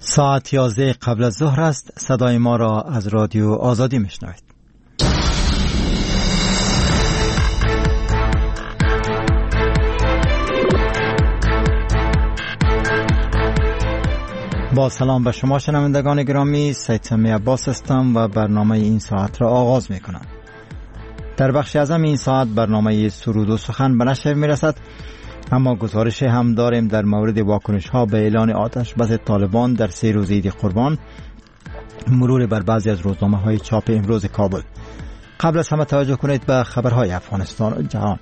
ساعت 11 قبل از ظهر است. صدای ما را از رادیو آزادی میشنوید. با سلام به شما شنوندگان گرامی، سید سمی عباس هستم و برنامه این ساعت را آغاز میکنم. در بخش اعظم این ساعت برنامه سرود و سخن به نشر میرسد، اما گزارش هم داریم در مورد واکنش ها به اعلان آتش بس طالبان در 3 روز عید قربان، مرور بر بعضی از روزنامه های چاپ امروز کابل. قبل از همه توجه کنید به خبرهای افغانستان و جهان.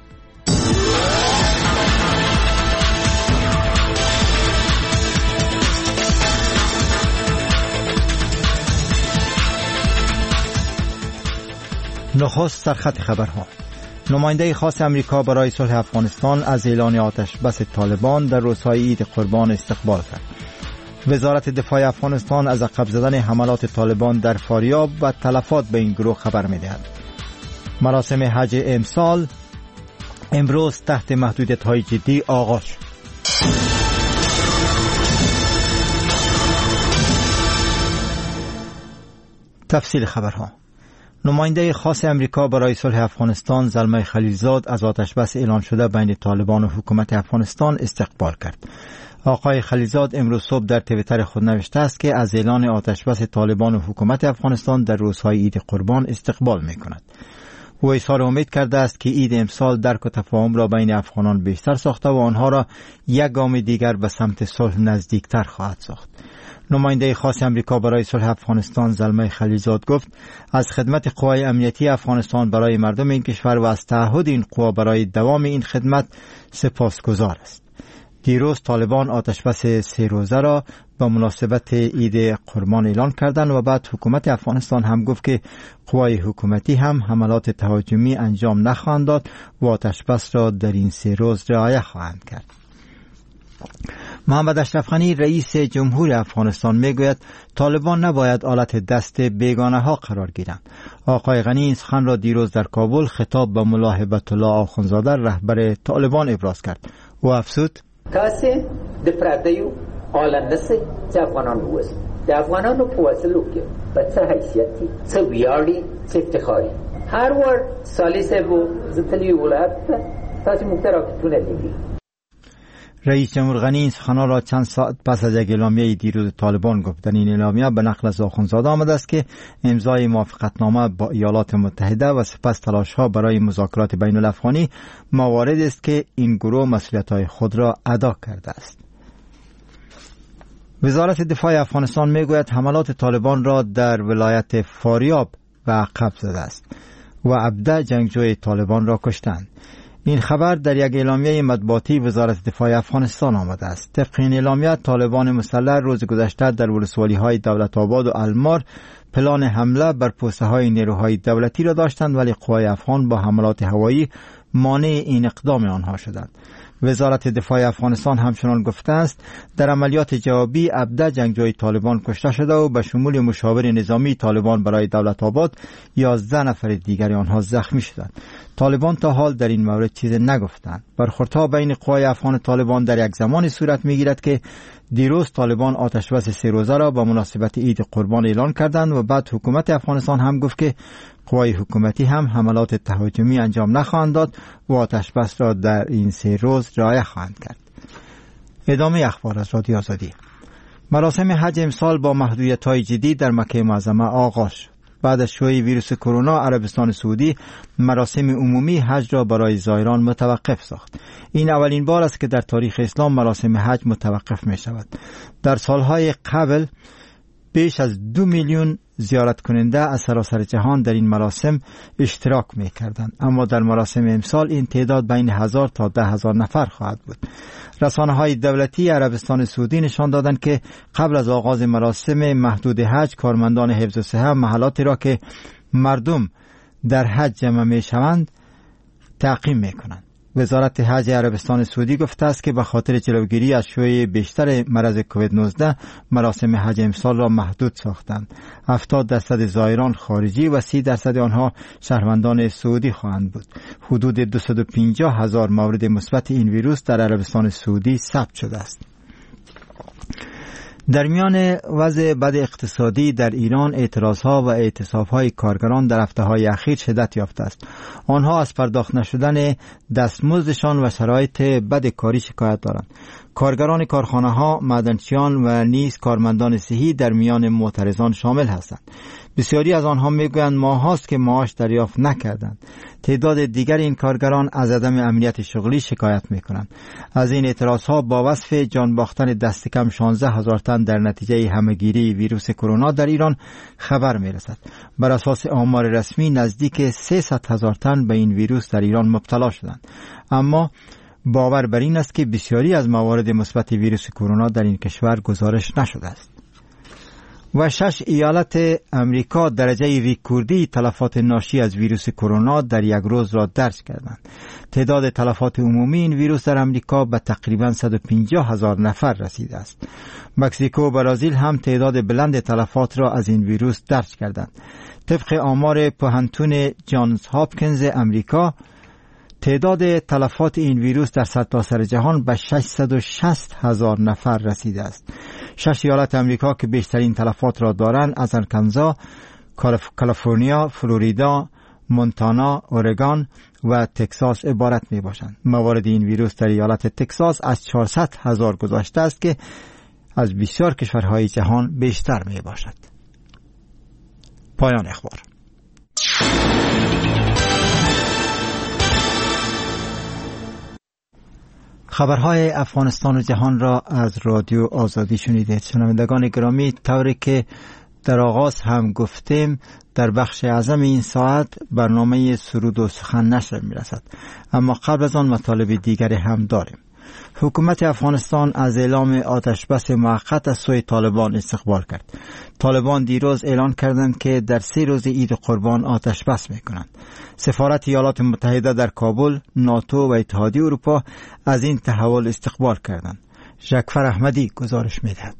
نخست سرخط خبرها. نماینده خاص امریکا برای صلح افغانستان از اعلان آتش بس طالبان در روزهای عید قربان استقبال کرد. وزارت دفاع افغانستان از عقب زدن حملات طالبان در فاریاب و تلفات به این گروه خبر می‌دهد. مراسم حج امسال امروز تحت محدودیت‌های جدی آغاز شد. تفصیل خبرها. نماینده خاص امریکا برای صلح افغانستان زلمه خلیلزاد از آتش بس اعلان شده بین طالبان و حکومت افغانستان استقبال کرد. آقای خلیلزاد امروز صبح در توییتر خود نوشته است که از اعلان آتش بس طالبان و حکومت افغانستان در روزهای عید قربان استقبال می‌کند. او اظهار امید کرده است که عید امسال درک و تفاهم را بین افغانان بیشتر ساخته و آنها را یک گام دیگر به سمت صلح نزدیکتر خواهد ساخت. نماینده خاص امریکا برای صلح افغانستان زلمه خلیلزاد گفت از خدمت قوای امنیتی افغانستان برای مردم این کشور و از تعهد این قوا برای دوام این خدمت سپاسگزار است. دیروز طالبان آتش بس 3 روزه را به مناسبت عید قربان اعلان کردند و بعد حکومت افغانستان هم گفت که قوای حکومتی هم حملات تهاجمی انجام نخواهند داد و آتش بس را در این 3 روز رعایت خواهند کرد. محمد اشرف غنی رئیس جمهور افغانستان میگوید طالبان نباید آلت دست بیگانه ها قرار گیرند. آقای غنی این سخن را دیروز در کابل خطاب به ملا هیبت الله آخوندزاده رهبر طالبان ابراز کرد. او افزود تاسو د پردیو آلندسه چې افغانان ووسی د افغانانو په وسلو کې په څه حیثیت دي، څه ویاړي، څه افتخاري. هر ور سالی صاحبو زتلی ولایت تاسو موږ ته راکټونه دیدي. رئیس جمهور غنی این سخنان را چند ساعت پس از یک اعلامیه دیروز طالبان گفت. در این اعلامیه به نقل از آخوندزاده آمده است که امضای موافقتنامه با ایالات متحده و سپس تلاش‌ها برای مذاکرات بین الافغانی موارد است که این گروه مسئولیت‌های خود را ادا کرده است. وزارت دفاع افغانستان میگوید حملات طالبان را در ولایت فاریاب و عقب زده است و 17 جنگجوی طالبان را کشتند. این خبر در یک اعلامیه مطبوعاتی وزارت دفاع افغانستان آمده است. طبق این اعلامیه طالبان مسلح روز گذشته در ولسوالی‌های دولت آباد و المار پلان حمله بر پوسته‌های نیروهای دولتی را داشتند، ولی قوای افغان با حملات هوایی مانع این اقدام آنها شدند. وزارت دفاع افغانستان همچنان گفته است در عملیات جوابی 17 جنگجوی طالبان کشته شده و به شمول مشاور نظامی طالبان برای دولت آباد 11 نفر دیگر آنها زخمی شدند. طالبان تا حال در این مورد چیز نگفتند. برخوردها بین قوای افغان طالبان در یک زمانی صورت میگیرد که دیروز طالبان آتش بس 3 روزه را به مناسبت عید قربان اعلان کردند و بعد حکومت افغانستان هم گفت که قوای حکومتی هم حملات تهاجمی انجام نخواهند داد و آتش بس را در این 3 روز رعایت خواهند کرد. ادامه اخبار از رادیو آزادی. مراسم حج امسال با محدودیت‌های جدی در مکه معظمه آغاز شد. بعد از شیوع ویروس کرونا عربستان سعودی مراسم عمومی حج را برای زائران متوقف ساخت. این اولین بار است که در تاریخ اسلام مراسم حج متوقف می شود. در سالهای قبل بیش از 2 میلیون زیارت کننده از سراسر جهان در این مراسم اشتراک می کردند، اما در مراسم امسال این تعداد بین 1000 تا 10,000 نفر خواهد بود. رسانه‌های دولتی عربستان سعودی نشان دادند که قبل از آغاز مراسم محدود حج کارمندان حفظ الصحه محلاتی را که مردم در حج جمع می شوند تعقیم می کنند. وزارت حج عربستان سعودی گفته است که به خاطر جلوگیری از شیوع بیشتر مرض کووید 19 مراسم حج امسال را محدود ساختند. 70% زائران خارجی و 30% آنها شهروندان سعودی خواهند بود. حدود 250,000 مورد مثبت این ویروس در عربستان سعودی ثبت شده است. در میان وضع بد اقتصادی در ایران، اعتراضها و اعتصابهای کارگران در هفته‌های اخیر شدت یافته است. آنها از پرداخت نشدن دستمزدشان و شرایط بد کاری شکایت دارند. کارگران کارخانه‌ها، معدنچیان و نیز کارمندان صحی در میان معترضان شامل هستند. بسیاری از آنها میگویند ماهاست که معاش دریافت نکردند. تعداد دیگر این کارگران از عدم امنیت شغلی شکایت میکنند. از این اعتراضها با وصف جان باختن دست کم 16,000 تن در نتیجه همهگیری ویروس کرونا در ایران خبر میرسد. بر اساس آمار رسمی نزدیک 300,000 تن به این ویروس در ایران مبتلا شدند. اما باور بر این است که بسیاری از موارد مثبت ویروس کرونا در این کشور گزارش نشده است. و 6 ایالت امریکا درجه ریکوردی تلفات ناشی از ویروس کرونا در یک روز را درج کردند. تعداد تلفات عمومی این ویروس در امریکا به تقریبا 150,000 نفر رسیده است. مکزیکو و برزیل هم تعداد بلند تلفات را از این ویروس درج کردند. طبق آمار پوهنتون جانز هاپکینز امریکا، تعداد تلفات این ویروس در سرتاسر جهان به 660,000 نفر رسیده است. 6 ایالت امریکا که بیشترین تلفات را دارند از آرکانزا، کالیفرنیا، فلوریدا، مونتانا، اورگان و تگزاس عبارت می باشند. موارد این ویروس در ایالت تگزاس از 400,000 گذشته است که از بسیار کشورهای جهان بیشتر می باشد. پایان اخبار. خبرهای افغانستان و جهان را از رادیو آزادی شنیدید. شنوندگان گرامی، طوری که در آغاز هم گفتیم، در بخش اعظم این ساعت برنامه سرود و سخن نشر می رسد. اما قبل از آن مطالب دیگری هم داریم. حکومت افغانستان از اعلام آتش بس موقت از سوی طالبان استقبال کرد. طالبان دیروز اعلان کردند که در 3 روز عید قربان آتش بس می‌کنند. سفارت ایالات متحده در کابل، ناتو و اتحادیه اروپا از این تحول استقبال کردند. جعفر احمدی گزارش می‌دهد.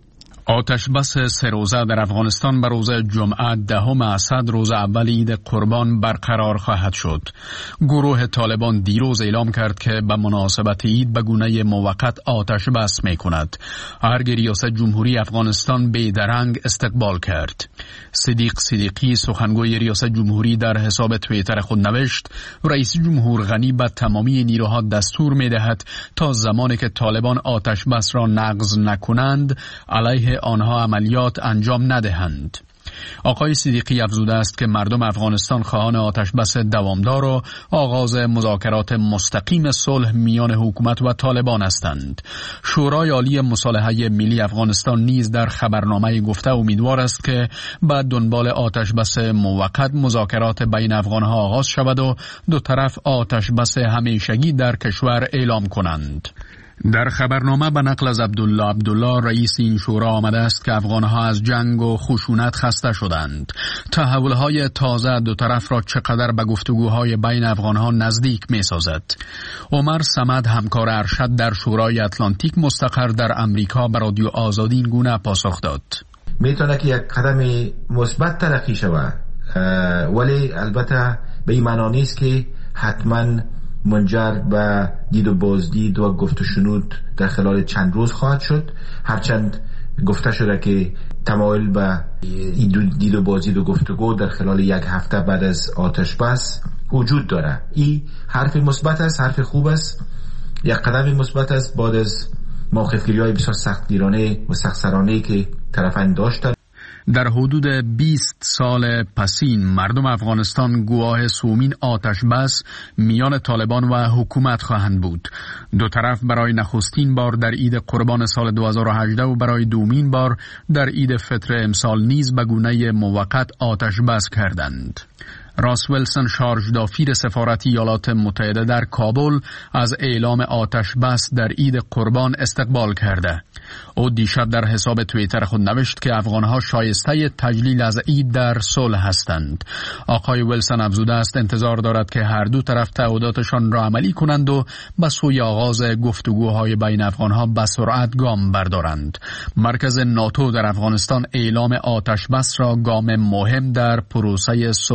آتش بس 3 روزه در افغانستان به روز جمعه 10 اسد روز اول عید قربان برقرار خواهد شد. گروه طالبان دیروز اعلام کرد که به مناسبت عید به گونه موقت آتش بس می کند. ارگ ریاست جمهوری افغانستان بیدرنگ استقبال کرد. صدیق صدیقی سخنگوی ریاست جمهوری در حساب توییتر خود نوشت رئیس جمهور غنی به تمامی نیروها دستور می دهد تا زمانی که طالبان آتش بس را نقض نکنند علیه آنها عملیات انجام ندهند. آقای صدیقی افزوده است که مردم افغانستان خواهان آتش بس دوامدار و آغاز مذاکرات مستقیم صلح میان حکومت و طالبان هستند. شورای عالی مصالحه ملی افغانستان نیز در خبرنامه گفته امیدوار است که بعد دنبال آتش بس موقت مذاکرات بین افغانها آغاز شود و دو طرف آتش بس همیشگی در کشور اعلام کنند. در خبرنامه به نقل از عبدالله رئیس این شورا آمده است که افغانها از جنگ و خشونت خسته شدند. تحولهای تازه دو طرف را چقدر به گفتگوهای بین افغانها نزدیک می سازد. عمر صمد همکار ارشد در شورای اتلانتیک مستقر در امریکا به رادیو آزادی این گونه پاسخ داد. میتونه که یک قدم مثبت تلقی شود، ولی البته به این معنی نیست که حتما منجر به دید و بازدید و گفت و شنود در خلال چند روز خواهد شد. هرچند گفته شده که تمایل به دید و بازدید و گفتگو در خلال 1 هفته بعد از آتش بس وجود داره. این حرف مثبت است، حرف خوب است، یک قدم مثبت است بعد از موقف‌گیری‌های بسیار سختگیرانه و سخت‌سرانه‌ای که طرفین داشتند. در حدود 20 سال پسین مردم افغانستان گواه سومین آتش بس میان طالبان و حکومت خواهند بود. دو طرف برای نخستین بار در عید قربان سال 2018 و برای دومین بار در عید فطر امسال نیز به گونه موقت آتش بس کردند. راس ویلسون شارژدافیر سفارت ایالات متحده در کابل از اعلام آتش بس در عید قربان استقبال کرده. او دیشب در حساب توییتر خود نوشت که افغانها شایسته تجلیل از عید در صلح هستند. آقای ویلسون افزوده است انتظار دارد که هر دو طرف تعهداتشان را عملی کنند و به سوی آغاز گفتگوهای بین افغانها به سرعت گام بردارند. مرکز ناتو در افغانستان اعلام آتش بس را گام مهم در پروسه صلح این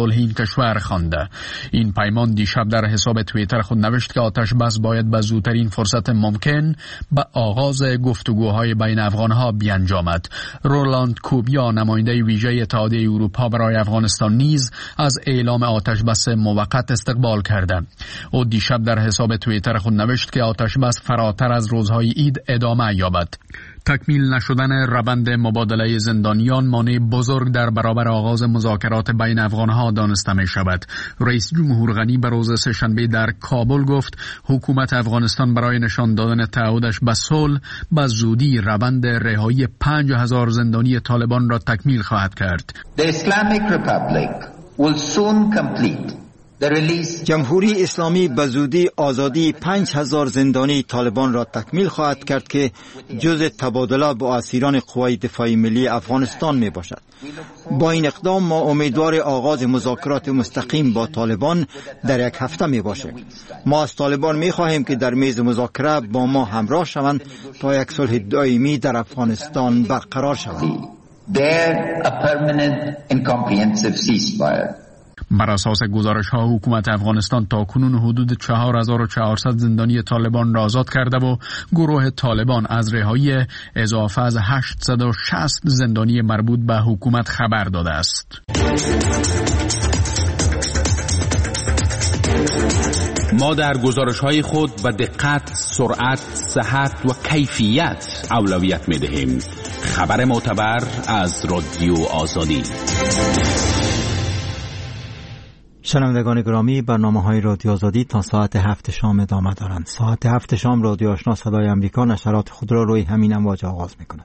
کشور خوانده. این پیمان دیشب در حساب توییتر خود نوشت که آتش بس باید به زودترین فرصت ممکن به آغاز گفتگوهای بین افغانها بیانجامد. رولاند کوبیا نماینده ویژه اتحادیه اروپا برای افغانستان نیز از اعلام آتش بس موقت استقبال کرده. او دیشب در حساب توییتر خود نوشت که آتش بس فراتر از روزهای عید ادامه یابد. تکمیل نشدن روند مبادله زندانیان مانع بزرگ در برابر آغاز مذاکرات بین افغانها دانسته می شود. رئیس جمهور غنی به روز سه‌شنبه در کابل گفت حکومت افغانستان برای نشان دادن تعهدش به صلح به زودی روند رهایی 5000 زندانی طالبان را تکمیل خواهد کرد. The Islamic Republic will soon complete جمهوری اسلامی به زودی آزادی 5000 زندانی طالبان را تکمیل خواهد کرد که جزء تبادله با اسیران قوای دفاعی ملی افغانستان می باشد. با این اقدام ما امیدوار آغاز مذاکرات مستقیم با طالبان در یک هفته می باشد. ما از طالبان می خواهیم که در میز مذاکره با ما همراه شوند تا یک صلح دائمی در افغانستان برقرار شود. بر اساس گزارش‌ها حکومت افغانستان تاکنون حدود 4400 زندانی طالبان را آزاد کرده و گروه طالبان از رهایی اضافه از 860 زندانی مربوط به حکومت خبر داده است. ما در گزارش‌های خود به دقت، سرعت، صحت و کیفیت اولویت می‌دهیم. خبر معتبر از رادیو آزادی. شنوندگان گرامی، برنامه‌های رادیو آزادی تا ساعت 7 شام ادامه دارند. ساعت 7 شام رادیو آشنا صدای آمریکا نشرات خود را روی همین امواج آغاز می‌کند.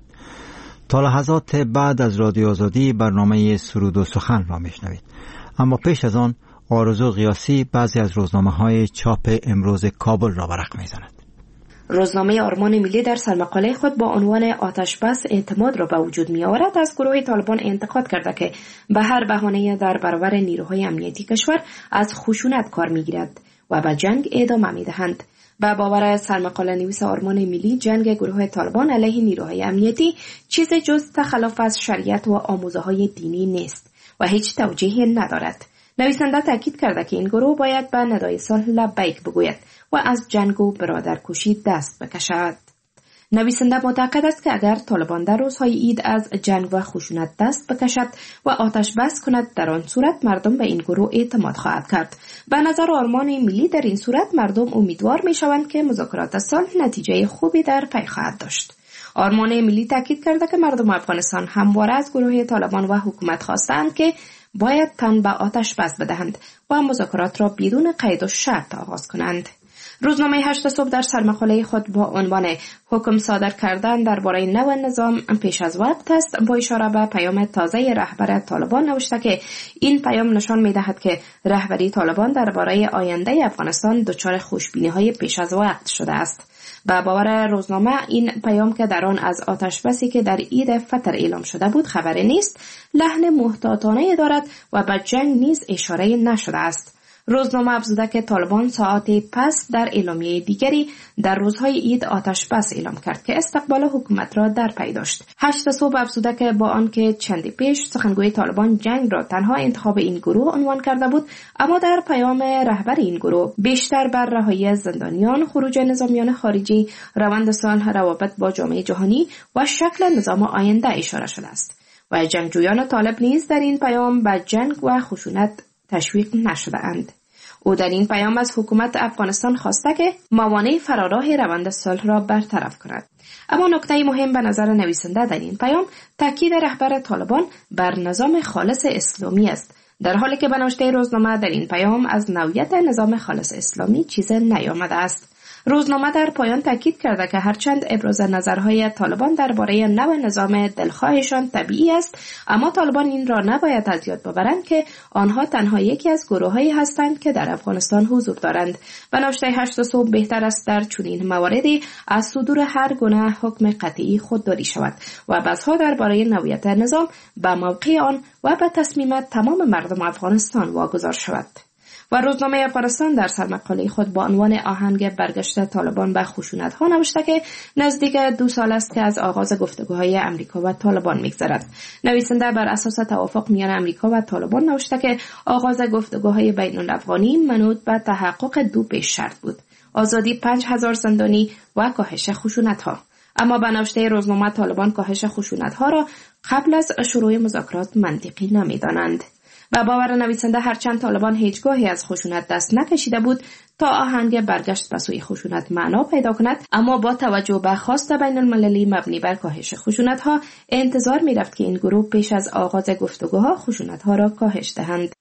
تا لحظات بعد از رادیو آزادی برنامه سرود و سخن را میشنوید. اما پیش از آن آرزو قیاسی بعضی از روزنامه‌های چاپ امروز کابل را ورق می‌زند. روزنامه آرمان ملی در سرمقاله خود با عنوان آتش بس اعتماد را به وجود می آورد از گروه طالبان انتقاد کرده که به هر بهانه در برابر نیروهای امنیتی کشور از خشونت کار می گیرد و به جنگ ادامه می دهند. به باور سرمقاله نویس آرمان ملی، جنگ گروه طالبان علیه نیروهای امنیتی چیز جز تخلف از شریعت و آموزه‌های دینی نیست و هیچ توجیهی ندارد. نویسنده تاکید کرده که این گروه باید به ندای صلح لبیک بگوید و از جنگ و برادرکشی دست بکشد. نویسنده معتقد است که اگر طالبان در روزهای عید از جنگ و خشونت دست بکشد و آتش بس کند، در آن صورت مردم به این گروه اعتماد خواهد کرد. به نظر آرمان ملی در این صورت مردم امیدوار می شوند که مذاکرات صلح نتیجه خوبی در پی خواهد داشت. آرمان ملی تاکید کرده که مردم افغانستان همواره از گروه طالبان و حکومت خواستند که باید تن به آتش بس بدهند و مذاکرات را بدون قید و شرط آغاز کنند. روزنامه 8 صبح در سرمقاله خود با عنوان حکم صادر کردن درباره نو نظام پیش از وقت است با اشاره به پیام تازه رهبر طالبان نوشته که این پیام نشان می‌دهد که رهبری طالبان درباره آینده افغانستان دچار خوشبینی‌های پیش از وقت شده است. به باور روزنامه این پیام که در آن از آتش بسی که در عید فطر اعلام شده بود خبری نیست، لحن محتاطانه دارد و به جنگ نیز اشاره نشده است. روزنامه افزوده که طالبان ساعتی پس در اعلامیه دیگری در روزهای عید آتش بس اعلام کرد که استقبال حکومت را در پی داشت. 8 صبح افزوده که با آنکه چندی پیش سخنگوی طالبان جنگ را تنها انتخاب این گروه عنوان کرده بود، اما در پیام رهبر این گروه بیشتر بر رهایی زندانیان، خروج نظامیان خارجی، روند صلح، روابط با جامعه جهانی و شکل نظام آینده اشاره شده است و جنگجویان طالب نیز در این پیام به جنگ و خشونت تشویق نشده اند. او در این پیام از حکومت افغانستان خواسته که موانع فراراه روند صلح را برطرف کند. اما نکته مهم به نظر نویسنده در این پیام تاکید رهبر طالبان بر نظام خالص اسلامی است، در حالی که به نوشته روزنامه در این پیام از نوعیت نظام خالص اسلامی چیزی نیامده است. روزنامه در پایان تاکید کرده که هرچند ابراز نظرهای طالبان درباره نوع نظام دلخواهشان طبیعی است، اما طالبان این را نباید از یاد ببرند که آنها تنها یکی از گروه‌هایی هستند که در افغانستان حضور دارند. به نوشته 8 صبح بهتر است در چنین مواردی از صدور هر گونه حکم قطعی خودداری شود و بحث‌ها درباره نوعیت نظام به موقع آن و به تصمیم تمام مردم افغانستان واگذار شود. و روزنامه افغانستان در سرمقاله خود با عنوان آهنگ برگشت طالبان به خشونت ها نوشته که نزدیک 2 سال است که از آغاز گفتگوهای امریکا و طالبان می‌گذرد. نویسنده بر اساس توافق میان امریکا و طالبان نوشته که آغاز گفتگوهای بین الافغانی منوط به تحقق 2 پیش شرط بود: آزادی 5000 زندانی و کاهش خشونت ها. اما به نوشته روزنامه طالبان کاهش خشونت ها را قبل از شروع مذاکرات منطقی نمی‌دانند. و باور نویسنده هرچند طالبان هیچگاهی از خشونت دست نکشیده بود تا آهنگ برگشت به سوی خشونت معنا پیدا کند، اما با توجه به خواست بین المللی مبنی بر کاهش خشونت ها انتظار می رفت که این گروه پیش از آغاز گفتگوها خشونت ها را کاهش دهند.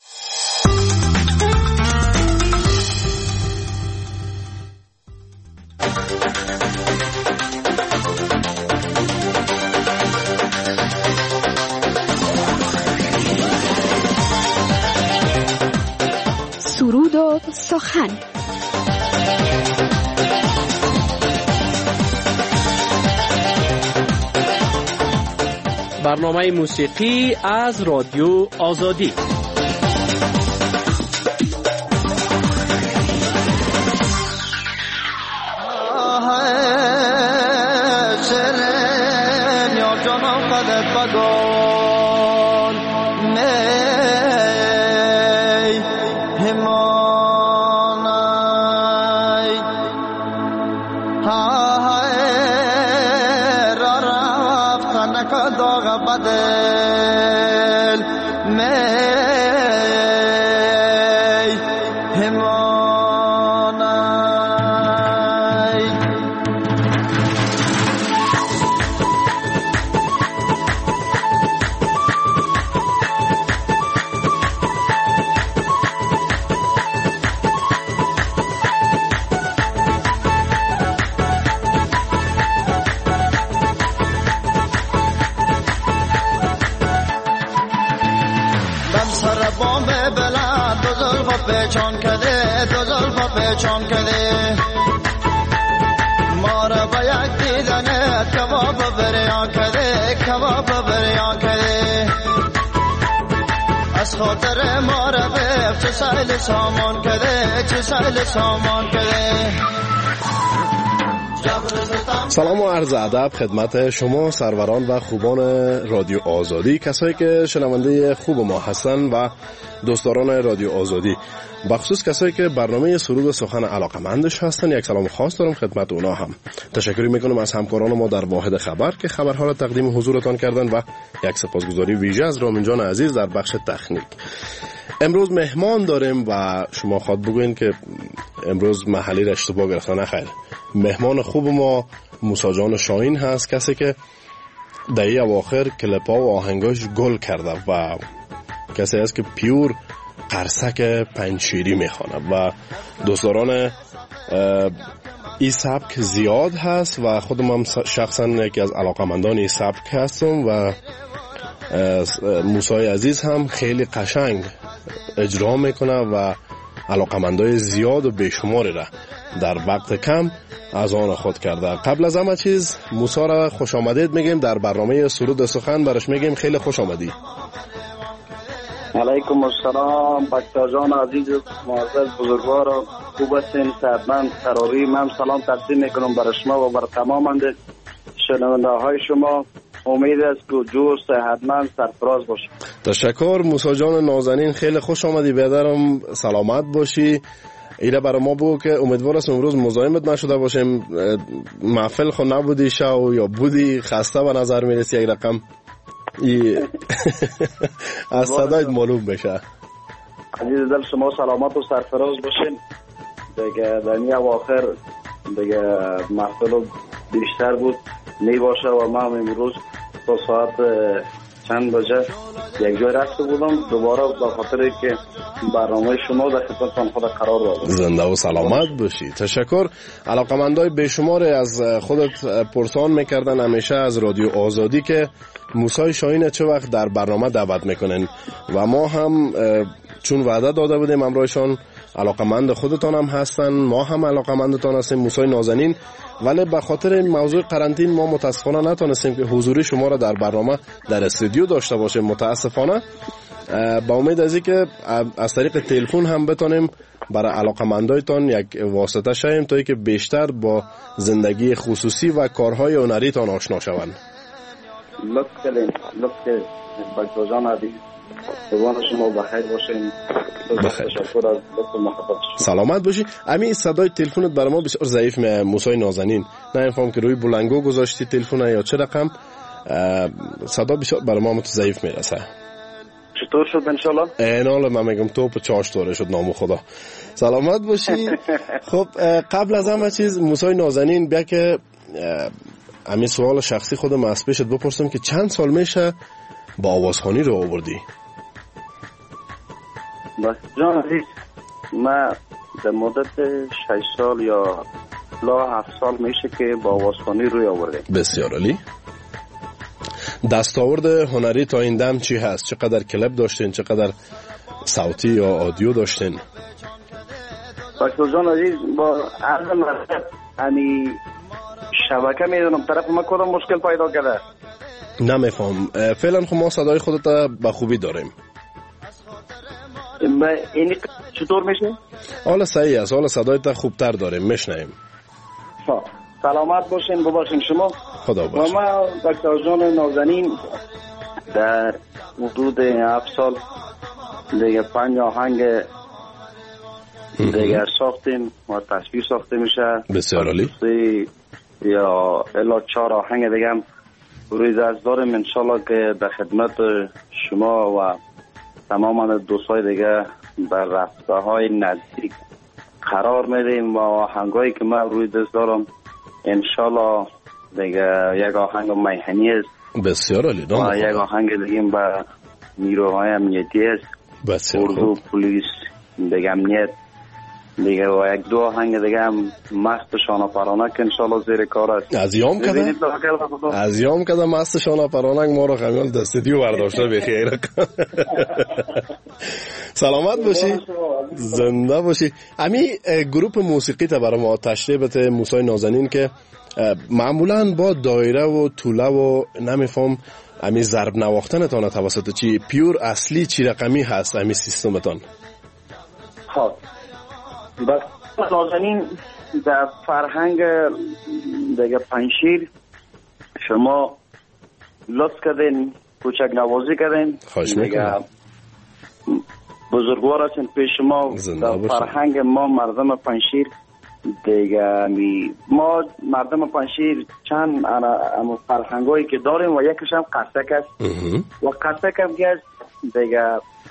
سرود و سخن. برنامه موسیقی از رادیو آزادی. چون کده مارا باید دیدنه کباب بریان کده کباب بریان کده از خاطر مارا به چه سایل سامان کده چه سایل سامان کده. سلام و عرض ادب خدمت شما سروران و خوبان رادیو آزادی، کسایی که شنونده خوب ما هستن و دوستداران رادیو آزادی، بخصوص کسایی که برنامه سرود و سخن علاقمندش هستن. یک سلام خاص دارم خدمت اونا هم. تشکر میکنم از همکاران ما در واحد خبر که خبرها را تقدیم حضورتان کردن و یک سپاسگزاری ویژه از رامین جان عزیز در بخش تکنیک. امروز مهمان داریم و شما خواد بگوین که امروز محلی را اشتباه گرفتن. نخیر، مهمان خوب ما موسی جان شاهین هست، کسی که دهه اواخر کلیپ‌ها و آهنگاش گل کرده و کسی است که پیور قرصک پنجشیری میخوانه و دوستداران این سبک زیاد هست و خودم هم شخصا یکی از علاقمندان این سبک هستم و موسی عزیز هم خیلی قشنگ اجرا میکنه و علاقمندای زیاد و بیشماری را در وقت کم از آن خود کرده. قبل از همه چیز موسی را خوش آمدید میگیم در برنامه سرود و سخن، برش میگیم خیلی خوش آمدی. علیکم السلام بچه جان عزیز معزز بزرگوار، خوب هستین؟ صحتمند قراری؟ من سلام تقدیم میکنم برای شما و برای تمام شنونده های شما. امید است که جور صحتمند سرفراز باشید. تشکر موسی جان نازنین، خیلی خوش آمدی، بیادرم سلامت باشی. ایره برای ما بگو که امیدوار است امروز مزاحمت نشده باشیم، محفل خو نبودی شو یا بودی خسته به نظر میرسی یک رقم از صدایت معلوم بشه. عزیز دل شما سلامت و سرفراز باشین. دیگه در این اواخر دیگه محفل بیشتر بود می باشه و من امروز تا ساعت چند بجه یک جای رفته بودم دوباره به خاطر که برنامه شما در خدمتتان خود قرار دادم. زنده و سلامت باشی. تشکر. علاقمندای بیشمار از خودت پرسان میکردن همیشه از رادیو آزادی که موسی شاهین چه وقت در برنامه دعوت میکنن و ما هم چون وعده داده بودیم همراهشان علاقمند خودتان هم هستن، ما هم علاقمندتان هستیم موسی نازنین، ولی به خاطر این موضوع قرنطین ما متاسفانه نتونستیم که حضوری شما را در برنامه در استودیو داشته باشیم. متاسفانه با امید از اینکه از طریق تلفن هم بتونیم برای علاقمندایتان یک واسطه شویم تا اینکه بیشتر با زندگی خصوصی و کارهای هنریتان آشنا شوند. لطف کردین بچه جان عزیز، دوان شما بخیر باشین. تشکر از لطف محبت. سلامت باشی. امی صدای تلفنت برای ما بسیار ضعیف موسی نازنین، نمیفهم که روی بلنگو گذاشتی تلفن یا چه رقم، صدا بسیار برای ما ضعیف میرسه. چطور شد انشالله؟ اینال من میگم تو په چاش طوره شد نام خدا. سلامت باشی. خب قبل از همه چیز موسی نازنین بیا که همین سوال شخصی خودم از پیشت بپرسم که چند سال میشه با آوازخوانی رو آوردی؟ بس جان عزیز، من در مدت 6 سال یا 7 سال میشه که با آوازخوانی روی آوردم. بسیار عالی. دستاورد هنری تا این دم چی هست؟ چقدر کلیپ داشتین؟ چقدر صوتی یا آدیو داشتین؟ بسیار جان عزیز، با عرض مرتب امی شبکه میدونم طرف ما کدام مشکل پیدا کرده؟ نمیفهم. فعلا خب ما صدای خودت به خوبی داریم. این چطور میشه؟ حالا صحیح است، حالا صدایت خوبتر داریم، میشنیم. سلامت باشین، بباشین شما. خدا باشه. و ما دکتر جان نازنین در حدود 7 سال دیگه 5 آهنگ دیگه ساختیم و تصویر ساخته میشه. بسیار عالی. یا الا 4 آهنگ دیگه هم روی دست داریم انشالله که در خدمت شما و تمام دوستای دیگه بر رفته های نزدیک قرار میدیم و آهنگایی که من روی دست دارم انشالله دیگه یک آهنگ میهنی است. بسیار عالی. و یک آهنگ دیگه با نیروهای امنیتی است. بسیار اردو، پلیس، دیگه امنیت دیگه و یک 2 آهنگ دیگه هم مست شاناپرانک انشالله زیر کار است. از یام کده مست شاناپرانک ما رو خمیال دستیدیو برداشته بخیر. سلامت باشی، زنده باشی. امی گروپ موسیقی تا برای ما تشریح بده موسی نازنین که معمولا با دایره و طوله و نمیفهم امی ضرب نواختنتان توسط چی پیور اصلی چی رقمی هست امی سیستمتان؟ خب بس نازنین در فرهنگ دیگه پنشیر شما لطف کردین، کوچک نوازی کردین، خواهش میکنم. بزرگوار هستین پیش ما. در فرهنگ ما مردم پنشیر دیگه ما مردم پنشیر چند فرهنگ هایی که داریم و یکیش هم قصک است و قصک هم که دیگه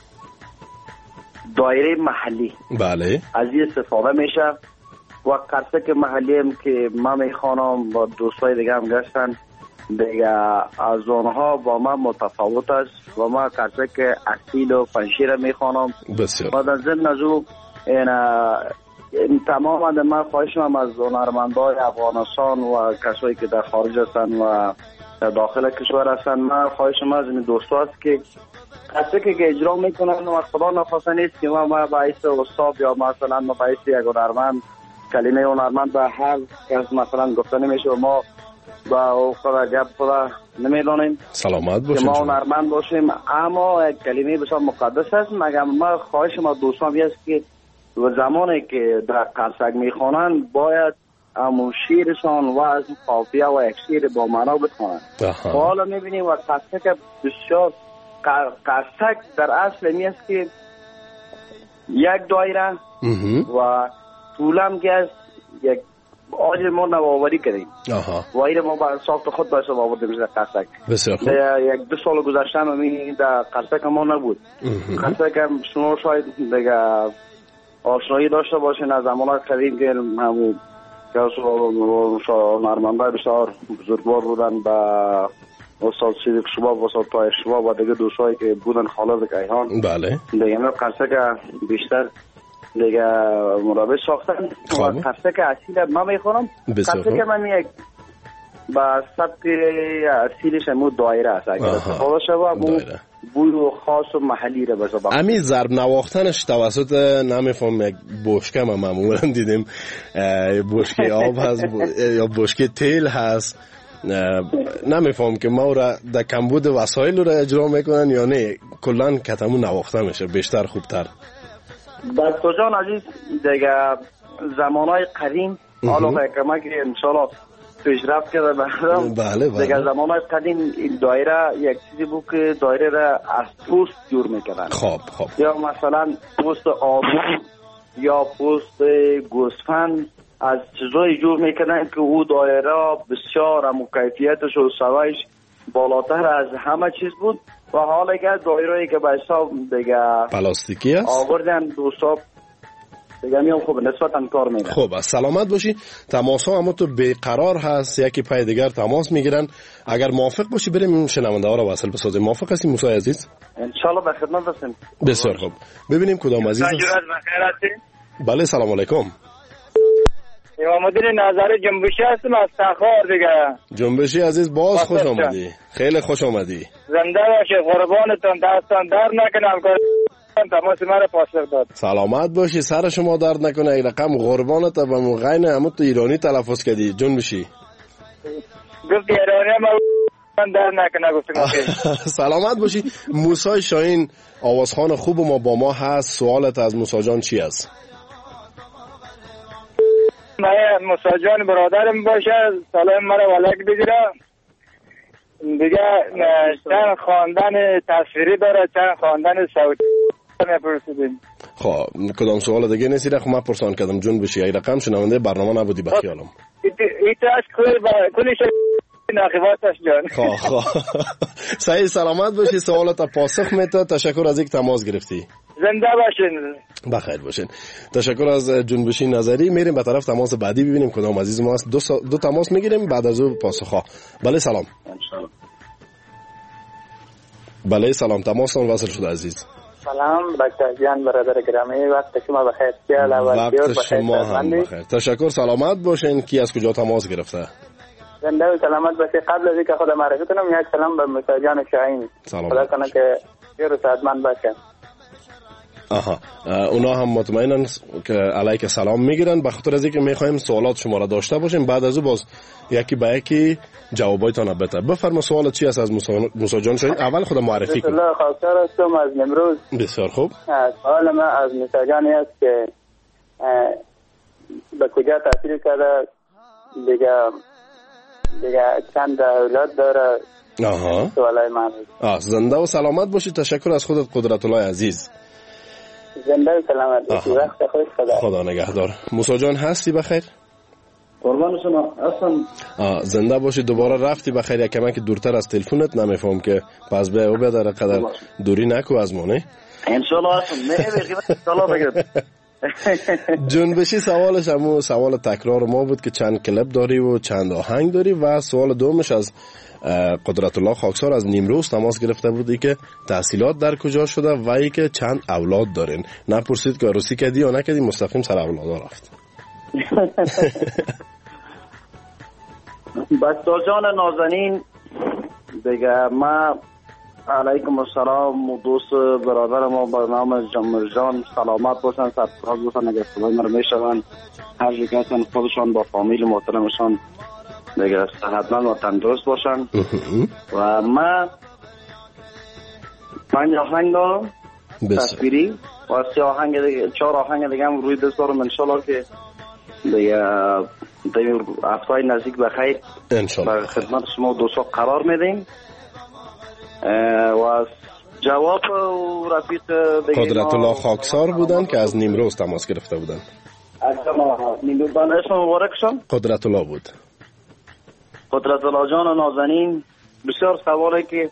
دایره محلی بله از این استفاده میشه و قصک محلی هم که من میخوانم با دوستای دیگه هم گشتن دیگه از آنها با من متفاوت است و من قصک اصیل و پنشیر میخوانم. بسیار. و در ضمن از او این تمام من خواهشم از هنرمندای افغانستان و کسایی که در خارج هستن و در داخل کشور هستن، من خواهشم از این دوستا است که قصه که اجرا میکنن و خدا نخواسته نیست که ما باعث استاد یا مثلا ما باعث یک هنرمند کلمه هنرمند به هر کس مثلا گفته نمیشه و ما با خدا گپ خدا نمیدونیم. سلامت باشیم. ما هنرمند باشیم اما کلمه بسیار مقدس است. مگر ما خواهشم از دوستان است که و زمانی که در قصه میخوانن باید همون شیرشان و از قافیه و یک شیر با معنا بخوانن. حالا میبینیم و قصه که بسیار قصه در اصل می است که یک دایره و طولم که است یک آجر ما نوآوری کردیم و این ما با ساخت خود باید آورده بشه قصه. بسیار خوب. یک 2 سال گذشته همین در قصه که ما نبود. قصه که شما شاید دیگه آشنایی داشته باشین از زمان قدیم که همون هنرمندای بسیار بزرگوار بودن با استاد صدیق شباب و استاد طاهر شباب و دیگه دوستایی که بودن خالد کیهان. بله. دیگه من قصه که بیشتر دیگه مرابط ساختن و قصه که اصیل من میخونم. قصه که من یک با سبک اصیلش همون دایره است. اگر استفاده شده بوی خاص و محلی را بشه. امی ضرب نواختنش توسط نمیفهم یک بشکه ما معمولا دیدیم بشکه آب هست یا بشکه تیل هست، نمیفهم که ما را در کمبود وسایل را اجرا میکنن یا نه کلان کتمو نواخته میشه بیشتر خوبتر. دکتر جان عزیز دیگه زمانهای قدیم حالا که ما که انشالله پیشرفت کرده بله دیگه زمانهای قدیم این دایره یک چیزی بود که دایره را از پوست جور میکردن. خب یا مثلا پوست آبو یا پوست گوسفند از چیزایی جور میکنن که او دایره بسیار هم کیفیتش و سوایش بالاتر از همه چیز بود و حالا که دایره‌ای که به حساب دیگه پلاستیکی است آوردن دوستا دیگه میام خوب نسبتا کار میکنن. خب سلامت باشی. تماس ها اما تو بیقرار هست، یکی پای دیگر تماس میگیرن. اگر موافق باشی بریم شنونده ها را وصل بسازیم. موافق هستی موسی عزیز؟ ان شاء الله به خدمت هستیم. بسیار خوب. ببینیم کدام عزیز است. بله سلام علیکم. امام الدین نظری جنبشی هستم از تخار دیگه. جنبشی عزیز باز خوش آمدی. خیلی خوش آمدی. زنده باشی، قربانتون، دستان درد نکنم که تماس مرا پاسخ داد. سلامت باشی، سر شما درد نکنه. یک رقم قربانت به مغین همون تو ایرانی تلفظ کردی. جنبشی گفت ایرانی من درد نکنه گفتم. سلامت باشی. موسی شاهین آوازخوان خوب ما با ما هست. سوالت از موسی جان چی است؟ موسی جان برادرم باشه، سلام مرا ولک بگیره. دیگه چند خواندن تصویری داره، چند خواندن صوتی میپرسیدیم. خب کدام سوال دیگه نیستی را خب من پرسان کردم جون بشی. یک رقم شنونده برنامه نبودی بخیالم. ایتا از کلیش ناخیواتش جان. خب صحیح سلامت باشی. سوالت پاسخ میده. تشکر از اینکه تماس گرفتی. زنده باشین. بخیر باشین. تشکر از جنبشی نظری. میریم به طرف تماس بعدی ببینیم کدام عزیز ما است. دو تماس میگیریم بعد از او پاسخها. بله سلام. بله سلام. تماسون وصل شده عزیز. سلام دکتر جان برادر گرامی، وقت شما بخیر. وقت شما هم بخیر. تشکر. سلامت باشین. کی از کجا تماس گرفته؟ زنده و سلامت باشی. قبل از اینکه خودم معرفی کنم یک سلام به موسی جان شاهین. خدا کنه که خیر و سعادتمند باشه. اونا هم مطمئنن که علیک سلام میگیرن. به خاطر از اینکه میخوایم سوالات شما را داشته باشیم بعد از او باز یکی به یکی جوابایتان بده. بفرما سوالت چی است از موسی جان شاهین؟ اول خود معرفی کن. الله خواستار هستم از نمروز. بسیار خوب. سوال من از موسی جان است که به کجا تحصیل کرده، دیگه چند اولاد داره. سوالای من. زنده و سلامت باشی. تشکر از خودت قدرت الله عزیز. زنده و سلامت باشی. وقت خوش. خدا نگهدار. موسی جان هستی بخیر؟ قربان شما هستم. زنده باشی. دوباره رفتی بخیر. یک کمک دورتر از تلفنت نمیفهم که پس بیا و بیا در قدر دوری نکو از ما نه. ان شاء الله هستم. نه بگید ان شاء الله بگید. جنبشی سوالش همون سوال تکرار ما بود که چند کلپ داری و چند آهنگ داری و سوال دومش از قدرت الله خاکسار از نیمروز تماس گرفته بودی که تحصیلات در کجا شده و ای که چند اولاد دارین. نپرسید که عروسی کردی یا نکردی، مستقیم سر اولادا رفت. بچه جان نازنین دیگه ما علیکم السلام و دوست برادر ما به نام جان سلامت باشن، سرفراز باشن. اگر صدای من رو میشون هر جگه خودشان با فامیل محترمشان دیگه صحتمند و تندرست باشن. و ما 5 آهنگ دارم تصویری و 3 آهنگ دیگه 4 آهنگ دیگه هم روی دست دارم. انشالله که دیگه هفته‌های نزدیک بخیر در خدمت شما دوستا قرار میدیم. و جواب رفیق دیگه قدرت الله خاکسار بودن که از نیمروز تماس گرفته بودن. نیمروز اسم مبارکشان قدرت الله بود. قدرت الله جان نازنین بسیار سوالی که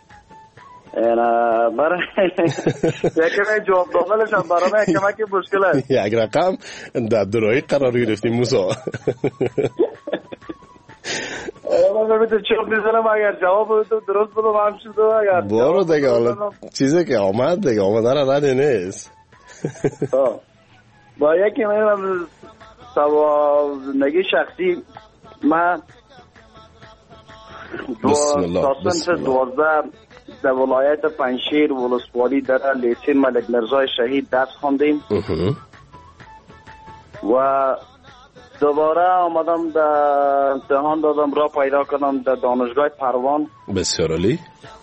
برای یکم جواب دادنش هم برای من کمک مشکل است. یک رقم در درایی قرار گرفتیم موسی. من ببینید چه می‌ذارم اگر جواب تو درست بدم هم شد اگر برو دیگه حالا چیزی که آمد دیگه آمده را رد نیست. با یکی من زندگی شخصی من بسم الله 12 در ولایت پنجشیر ولسوالی در لیسه ملک مرزای شهید درس خواندیم و دوباره آمدم در امتحان دادم را پیدا کردم در دانشگاه پروان. بسیار عالی.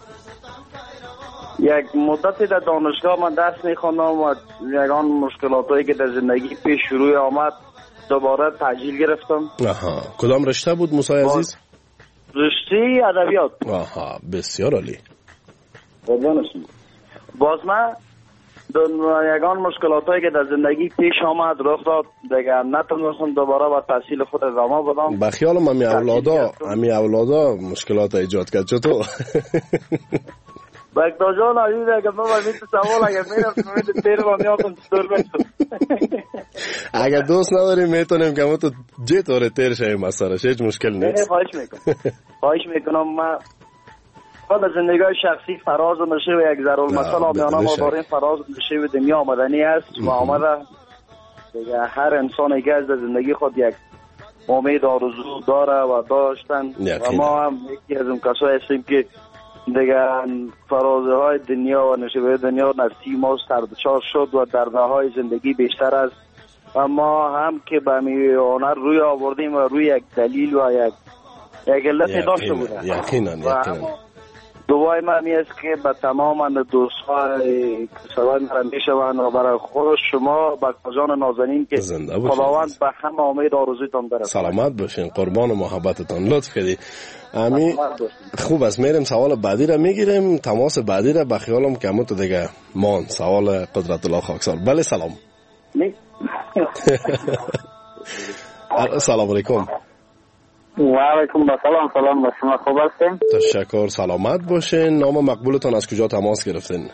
یک مدتی در دانشگاه من درس میخواندم و یگان مشکلاتی که در زندگی پیش شروع آمد دوباره تعجیل گرفتم. آها، کدام رشته بود موسی عزیز؟ رشته ادبیات. آها، بسیار عالی. باز من یگان مشکلاتی که در زندگی پیش آمد رخ داد دیگه نتونستم دوباره با تحصیل خود ادامه بدم. به خیالم امی اولادا مشکلات ایجاد کرد. چطور؟ بکتا جان عزیز اگر من باید سوال اگر میرم تیر رو نیاکن چطور میتون اگر دوست نداریم میتونیم که ما تو جه طوره تیر شاییم از سرش هیچ مشکل نیست. خواهش میکنم من خود زندگی شخصی فراز نشه و یک ضرور مثلا آمیانه ما داریم فراز نشه و دنیا آمدنی است و آمده دیگه هر انسان که از زندگی خود یک امید آرزو داره و داشتن و ما هم یکی از اون کسایی هستیم که دیگه فرازه های دنیا و نشبه دنیا نصیب ما سردچار شد و درده های زندگی بیشتر است و ما هم که به هنر روی آوردیم و روی یک دلیل و یک علت داشته بودن. یقینا. دعای من است که به تمام دوستای کسای مرا میشوند و برای خود شما بکتاجان نازنین که خداوند به همه امید آرزویتان برساند. سلامت باشین، قربان و محبتتان. لطف کردی. امی خوب است، میریم سوال بعدی را میگیریم. تماس بعدی را به خیالم که همون تو دیگه مان سوال قدرت الله خاکسار. بله سلام. سلام علیکم. و علیکم السلام. سلام با شما، خوب هستین؟ تشکر، سلامت باشین. نام مقبولتان از کجا تماس گرفتین؟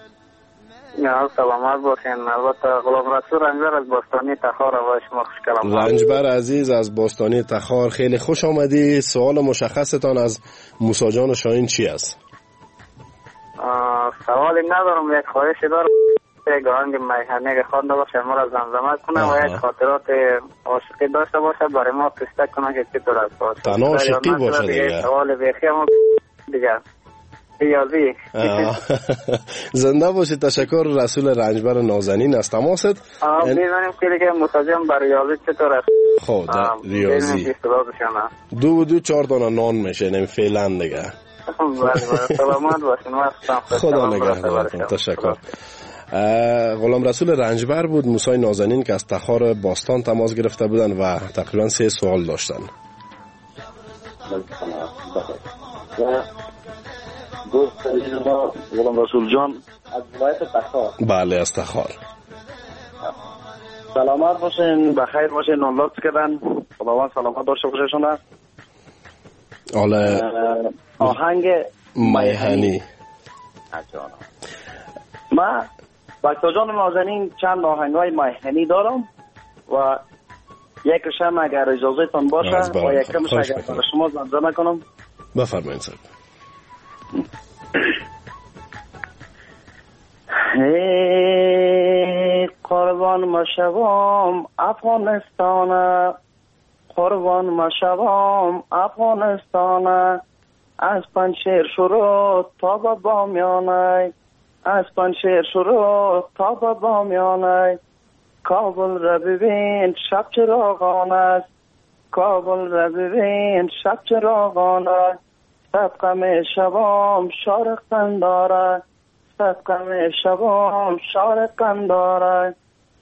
سلامت باشین. البته غلام رسول رنجبر از باستانی تخار و شما خوش کلام. رنجبر عزیز از باستانی تخار، خیلی خوش آمدی. سوال مشخصتان از موسی جان شاهین چی است؟ سوالی ندارم، یک خواهشی دارم. یک آهنگ میهنی که خوانده باشه ما را زمزمه کنه و یک خاطرات عاشقی داشته باشه برای ما پسته کنه که چطور است باشه. تنها عاشقی باشه دیگه. سوال بیخی هم دیگه ریاضی. زنده باشید. تشکر. رسول رنجبر نازنین از تماست. می‌دونیم که دیگه مترجم برای ریاضی چطور است. خب ریاضی 2 4 دانه نان میشه نمی فعلا دیگه. سلامت باشین. خدا نگهدارتون. تشکر. غلام رسول رنجبر بود موسی نازنین که از تخار باستان تماس گرفته بودن و تقریبا 3 سوال داشتن. دوست ما غلام رسول جان از ولایت تخار. بله از تخار. سلامت باشین، بخیر باشین. نان کردن. خداوند سلامت داشته باشه شما. آهنگ میهنی. ما بکتاجان نازنین چند آهنگای میهنی دارم و یکیش هم اگر اجازه تان باشه و یکمش اگر برای شما زمزمه کنم. بفرمایید صاحب. قربان مشوام افغانستان، قربان مشوام افغانستان، از پنجشیر شروع تا به بامیانه، از پنجشیر شروع تا به بامیانه، کابل را ببین شب چراغان است، کابل را ببین شب چراغان است، صدقم شبام شارق داره، صدقم شبام شارق داره،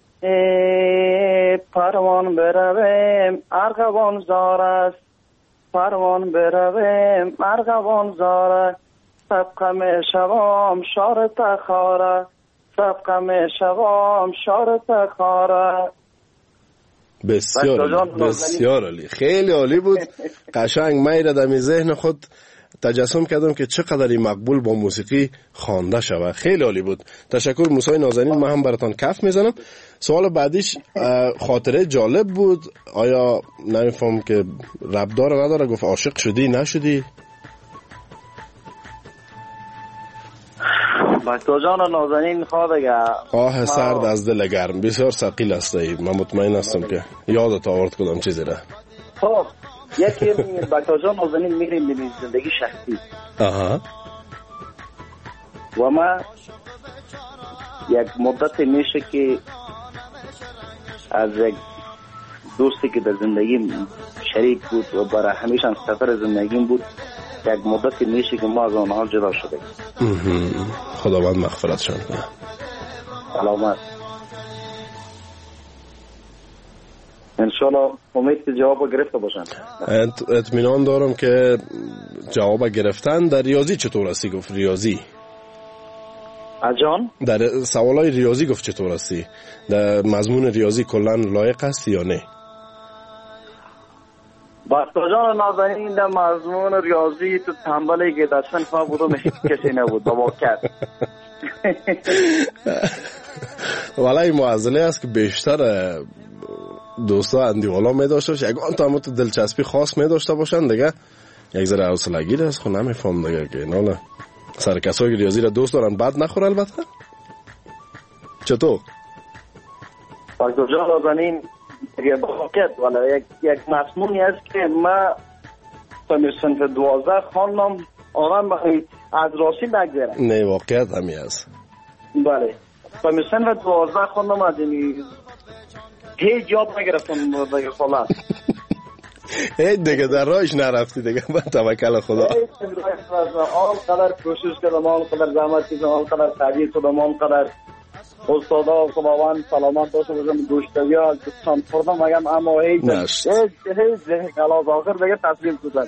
پروان برویم ارغوان زار است، پروان برویم ارغوان زار است، صدقم شبام شار تخاره، صدقم شبام شار تخاره. بسیار بسیار عالی، خیلی عالی بود. قشنگ میره در ذهن خود تجسم کردم که چقدر مقبول با موسیقی خوانده شود. خیلی عالی بود. تشکر موسی نازنین. من هم براتون کف میزنم. سوال بعدیش خاطره جالب بود. آیا نمیفهم که رب داره نداره؟ گفت عاشق شدی نشدی؟ بکتاجان نازنین خواه سرد از دل گرم بسیار ثقیل است. من مطمئن هستم که یادت آورد کدام چیزی را. خب یکی بکتاجان نازنین میریم به زندگی شخصی. و ما یک مدت میشه که از یک دوستی که در زندگیم شریک بود و برای همیشه سفر زندگیم بود، یک مدت میشه که ما از آنها جدا شده. خداوند مغفرتشان کنه. سلامت. انشالله امید که جواب گرفته باشن. اطمینان دارم که جواب گرفتن. در ریاضی چطور هستی؟ گفت ریاضی جان؟ در سوالای ریاضی گفت چطور هستی؟ در مضمون ریاضی کلن لایق هستی یا نه؟ بستا جان نازنین در مضمون ریاضی تو تنبلی که در صنف ما بودم کسی نبود با واقعیت. ولی این معضله است که بیشتر دوستا اندیوالا می داشته باشه، اگه تو هم تو دلچسبی خاص می داشته باشن دیگه یک ذره حوصله‌گیر است. خب نمیفهم دیگه که اینا سر کسایی که ریاضی را دوست دارن بد نخوره. البته چطور؟ بستا جان نازنین با واقعیت ولی یک مضمونی است که ما تا صنف 12 خواندم آقا از راستی نگذره. نه واقعیت همی است. بله تا صنف 12 خواندم از این هیچ یاد نگرفتم دیگه. خلاص هیچ دیگه در راهش نرفتی دیگه. با توکل خدا آن قدر کوشش کردم، آن قدر زحمت کشیدم، آن قدر تغییر کردم، آن قدر استادا خداوند سلامت داشته باشم گوشتایی ها چند خوردم مگم، اما هیچ خلاص آخر دیگه تسلیم شدن.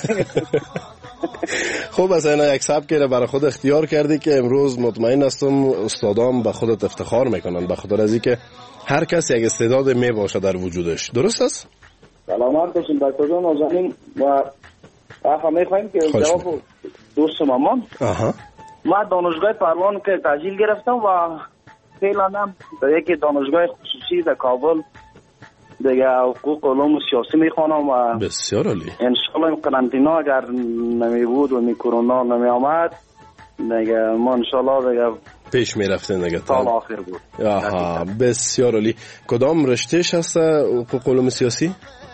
خوب است اینا یک سبکی را برای خود اختیار کردی که امروز مطمئن هستم استادام به خودت افتخار میکنن، به خاطر از اینکه هر کس یک استعداد می باشه در وجودش. درست است؟ سلامت باشین دکتر جان نازنین. و همه خواهیم که جواب دوست مامان. ما دانشگاه پروان که تحصیل گرفتم و فعلا هم در یکی دانشگاه خصوصی در کابل دیگه حقوق علوم سیاسی میخوانم و بسیار عالی. انشالله این قرنطینه اگر نمی بود و کرونا نمی آمد دیگه ما انشالله دیگه پیش میرفتین دیگه سال آخر بود. آها بسیار عالی. کدام رشتهش هست حقوق علوم سیاسی؟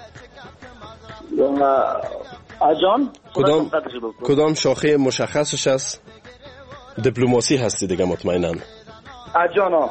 آجان کدام شاخه مشخصش هست؟ دیپلماسی هستی دیگه مطمئناً. آجانا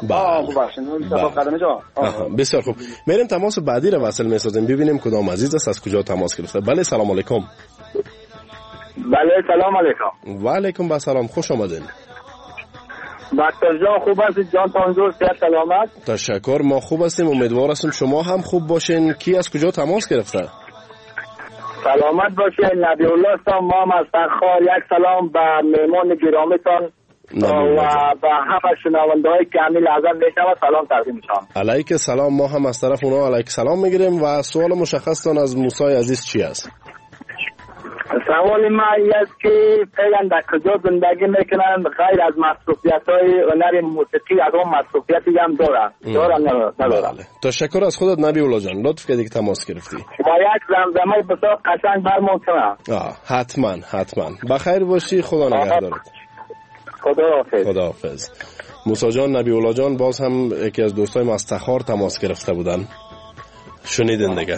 بسیار خوب. میریم تماس بعدی رو وصل میسازیم ببینیم کدام عزیز است از کجا تماس گرفته. بله سلام علیکم. بله سلام علیکم. و علیکم السلام، خوش آمدین. دکتر جان خوب هستید؟ جان تانجور صحت سلامت؟ تشکر، ما خوب هستیم، امیدوار هستیم شما هم خوب باشین. کی از کجا تماس گرفته؟ سلامت باشین. نبی الله هستم. ما هم از تخار. یک سلام به مهمان گرامیتان و به همه شنونده‌های که همین لحظه میشنوند سلام تقدیم می‌کنم. علیک سلام. ما هم از طرف اونها علیک سلام میگیریم. و سوال مشخصتان از موسی عزیز چی است؟ سوال ما است که فعلا در کجا زندگی میکنن غیر از مصروفیت‌های هنر موسیقی از اون مصروفیتی هم ندارن؟ تشکر از خودت نبی الله جان، لطف کردی که تماس گرفتی. با یک زمزمه بسیار قشنگ برمون کنم. حتما بخیر باشی، خدا نگهدارت. خدا حافظ. موسی جان، نبی الله جان باز هم یکی از دوستای ما از تخار تماس گرفته بودن، شنیدین دیگه.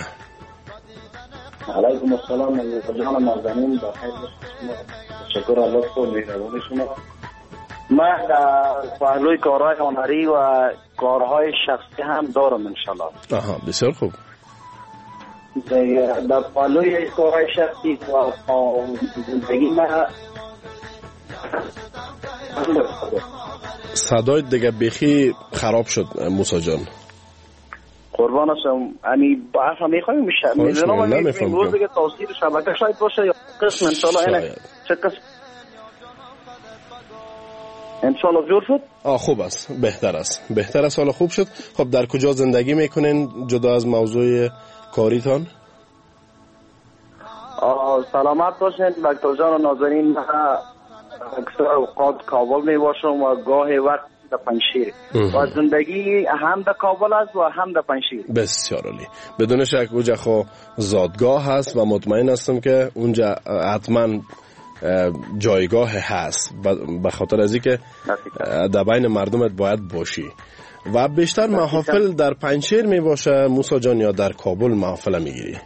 علیکم السلام. جان نازنین بخیر باشید. تشکر از لطف و مهربانی شما. من در پهلوی کارهای هنری و کارهای شخصی هم دارم انشالله. بسیار خوب. در پهلوی کارهای شخصی و زندگی من صدای دیگه بیخی خراب شد موسی جان. قربان هستم. یعنی بحث هم میخوایم میدونم امروز دیگه توصیل شبکه شاید باشه یا قسم انشالله اینه چه قسم انشالله جور شد؟ خوب است، بهتر است حالا خوب شد. خب در کجا زندگی میکنین جدا از موضوع کاریتان؟ سلامت باشین دکتر جان نازنین. اکثر اوقات کابل می باشم و گاهی وقت در پنشیر و زندگی هم در کابل است و هم در پنشیر. بسیار عالی. بدون شک اونجا خو زادگاه هست و مطمئن هستم که اونجا حتما جایگاه هست به خاطر از اینکه در بین مردمت باید باشی. و بیشتر محافل در پنشیر می باشه موسی جان یا در کابل محافل میگیری؟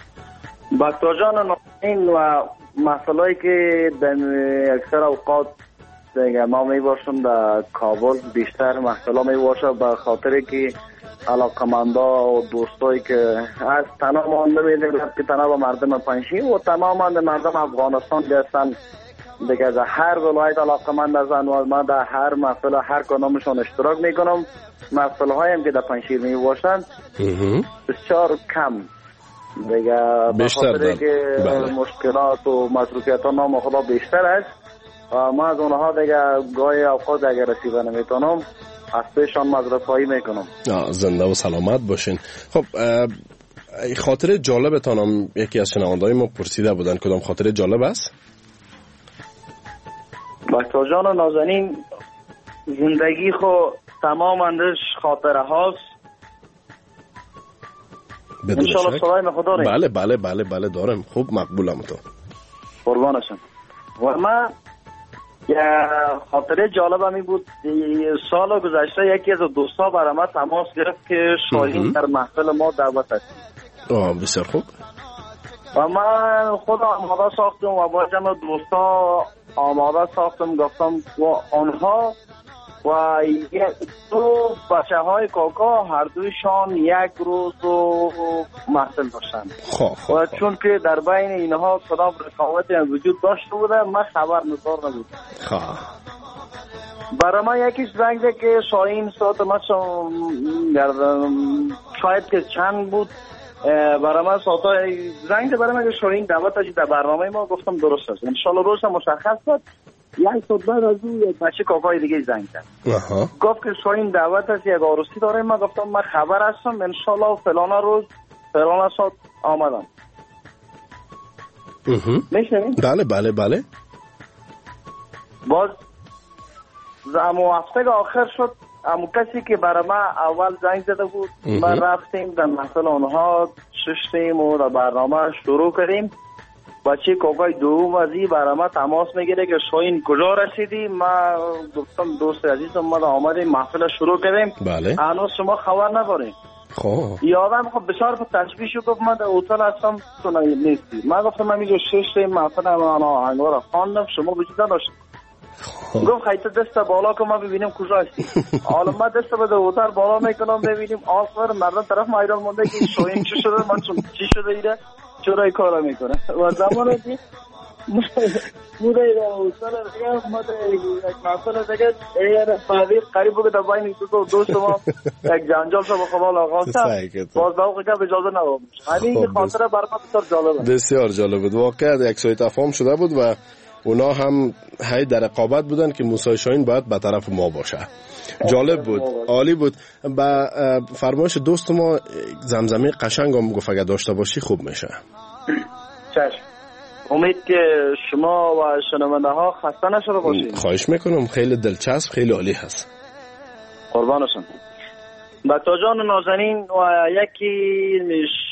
دکتر جان این و مسئله‌ای که در اکثر اوقات دیگه ما می باشم در کابل بیشتر محفلا می باشه به خاطر که علاقمندا و دوستایی که از تنها مانده میدیم که تنها با مردم پنشین و تمام مردم افغانستان هستن دیگه در هر ولایت علاقمند هستن و ما در هر محفل هر کدامشون اشتراک میکنم. محفل هایم که در پنشیر می باشند بسیار کم دیگه بیشتر بخاطر که مشکلات و مصروفیت ها نام خدا بیشتر است و ما از اونها دیگه گاهی اوقات اگر رسیده نمیتونم از پیشان مذرت خواهی میکنم. زنده و سلامت باشین. خب خاطر جالبتانم یکی از شنونده‌های ما پرسیده بودن، کدام خاطر جالب است؟ بچه جان و نازنین زندگی خو تمام اندش خاطره هاست. انشاءالله صدای من خدا داریم. بله دارم. خوب مقبولم تو. قربانشم. و من یه خاطره جالب همی بود. سال گذشته یکی از دوستا برای ما تماس گرفت که شاهین در محفل ما دعوت است. بسیار خوب. و من خود آماده ساختم و با جمع دوستا آماده ساختم، گفتم و آنها و دو بچه های کاکا هر دویشان یک روز و محفل داشتن و چون که در بین اینها کدام رقابتی وجود داشته بوده من خبر ندار نبود. برای من یکیش زنگ ده که شاهین ساعت ما شاید که چند بود برای من ساعت زنگ ده برای من که شاهین دعوتش در برنامه ما. گفتم درست است انشالله روز مشخص بود. یک ساعت بعد از اون یک بچه کاکای دیگه زنگ کرد گفت که شاهین دعوت است، یک عروسی داره. من گفتم من خبر هستم انشالله فلان روز فلان ساعت آمدم. میشنوین؟ بله باز امو هفته آخر شد. امو کسی که برای من اول زنگ زده بود ما رفتیم در محفل آنها ششتیم و در برنامه شروع کردیم. بچه کاکای دوم وزی برای ما تماس میگیره که شاهین کجا رسیدی؟ ما گفتم دوست عزیزم ما آمدیم محفل شروع کردیم. بله. هنوز شما خبر نداریم. یادم خب بسیار تشبیه شد گفت من در هتل هستم تو نیستی. من گفتم من اینجا شش محفل آهنگا را خواندم شما وجود نداشت. گفت خیلی دست بالا که ما ببینیم کجا هستی. حالا ما دست به هتل بالا میکنم ببینیم آخر مردم طرف ما ایران مونده که شاهین چی شده من چی شده ایره چرا این کارا میکنه و زمانی که بوده هتل دیگه ما یک محفل دیگه فردی قریب بود در بین دوست ما یک جنجال شد به خلال آغاز کرد. باز داغ که اجازه نداد. همین خاطره برای ما بسیار جالبه. بسیار جالب بود. واقعا یک سوء تفاهم شده بود و اونا هم هی در رقابت بودن که موسی شاهین باید به طرف ما باشه. جالب بود، عالی بود. با فرمایش دوست ما زمزمه قشنگ هم گفت اگه داشته باشی خوب میشه. چشم. امید که شما و شنونده ها خسته نشده باشید. خواهش میکنم. خیلی دلچسب، خیلی عالی هست. قربانشون. بچه جان نازنین و یکی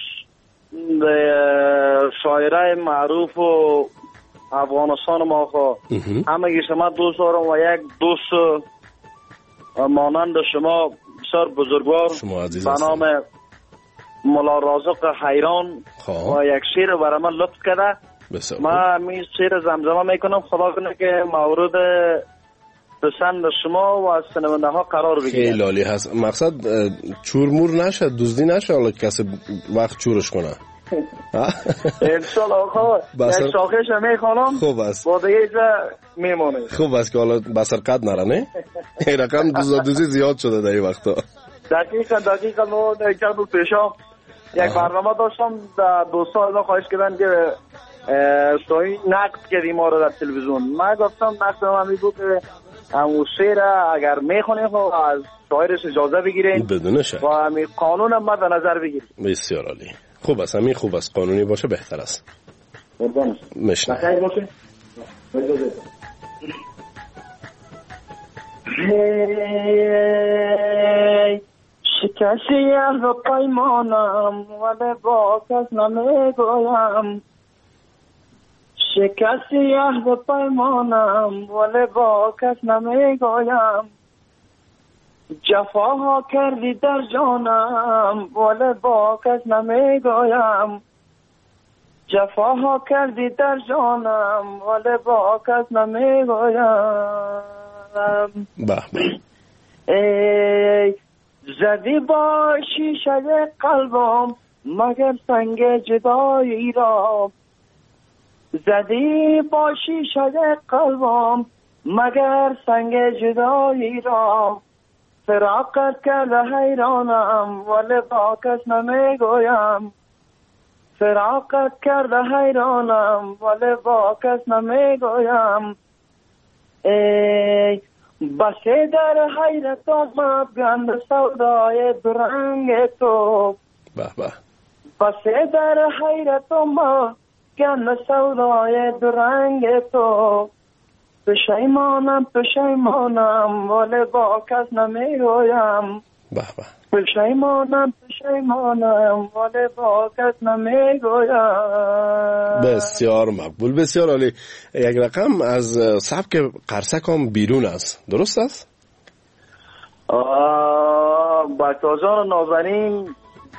شاعره معروف و افغانستان ما همه شما دوست دارم و یک دوست مانند شما بسیار بزرگوار به نام مولا رازق حیران و یک شعر برای من لطف کرده. من می شعر زمزمه میکنم خدا کنه که مورد پسند شما و شنونده ها قرار بگیره. خیلی عالی هست. مقصد چور مور نشه، دزدی نشه، حالا کسی وقت چورش کنه. انشالله آقا یک شاخش میخوانم. خوب است. با دیگه جا میمونه. خوب است که حالا بسر قد نره نه؟ این رقم دوزی زیاد شده در این وقتا. دقیقا ما چند روز پیشا یک برنامه داشتم در دوستا از ما خواهش کردن که شاهین نقد کردیم ما رو در تلویزیون. من گفتم نقد هم بود که همون شعر اگر میخونیم از شاعرش اجازه بگیرین بدونشه و همین قانون هم مد نظر بگیریم. بسیار عالی. خوب است. همین خوب است. قانونی باشه بهتر است. مشنه بخیر باشه. شکستی عهد پیمانم ولی با کس نمیگویم. شکستی عهد پیمانم ولی با کس نمیگویم. جفاها کردی در جانم ولی با کس نمیگویم. جفاها کردی در جانم ولی با کس نمیگویم. ای زدی با شیشه قلبم مگر سنگ جدایی را، زدی با شیشه قلبم مگر سنگ جدایی را، فراقت کرده حیرانم ولی با کس نمیگویم، فراقت کرده حیرانم ولی با کس نمیگویم. ای بسه در حیرت مبگند سودای درنگ تو، بسه در حیرت مبگند سودای درنگ تو، پشیمانم ولی با کس نمیگویم، پشیمانم ولی با کس نمیگویم. بسیار مقبول، بسیار عالی. یک رقم از سبک قرصک هم بیرون است، درست است؟ بکتازان نازنین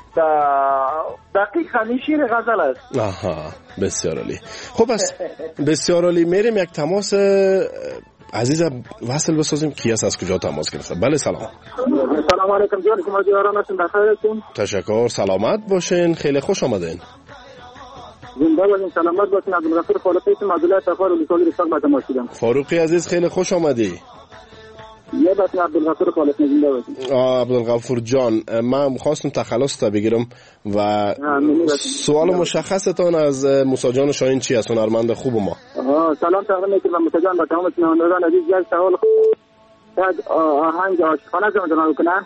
دقیق همین شیر غزل است. آها بسیار عالی. خب است بسیار عالی. میریم یک تماس عزیزم وصل بسازیم. کی است، از کجا تماس گرفته؟ بله سلام. سلام علیکم جان، شما دیاران هستین؟ بخیر هستین؟ تشکر، سلامت باشین، خیلی خوش آمدین. زنده باشین، سلامت باشین. عبدالغفور خالقی هستم، عبدالله تفار ولیسالی رسال به تماس دیدم. فاروقی عزیز خیلی خوش آمدی. یه بس عبدالغفور خالقی زنده باشین. عبدالغفور جان، من خواستم تخلص تا بگیرم و سوال مشخصتان از موسی جان شاهین چی است؟ هنرمند خوب ما. سلام تقدیم میکنم به موسی جان و تمام شنوندگان عزیز. یک سوال یک آهنگ عاشقانه جان کنه.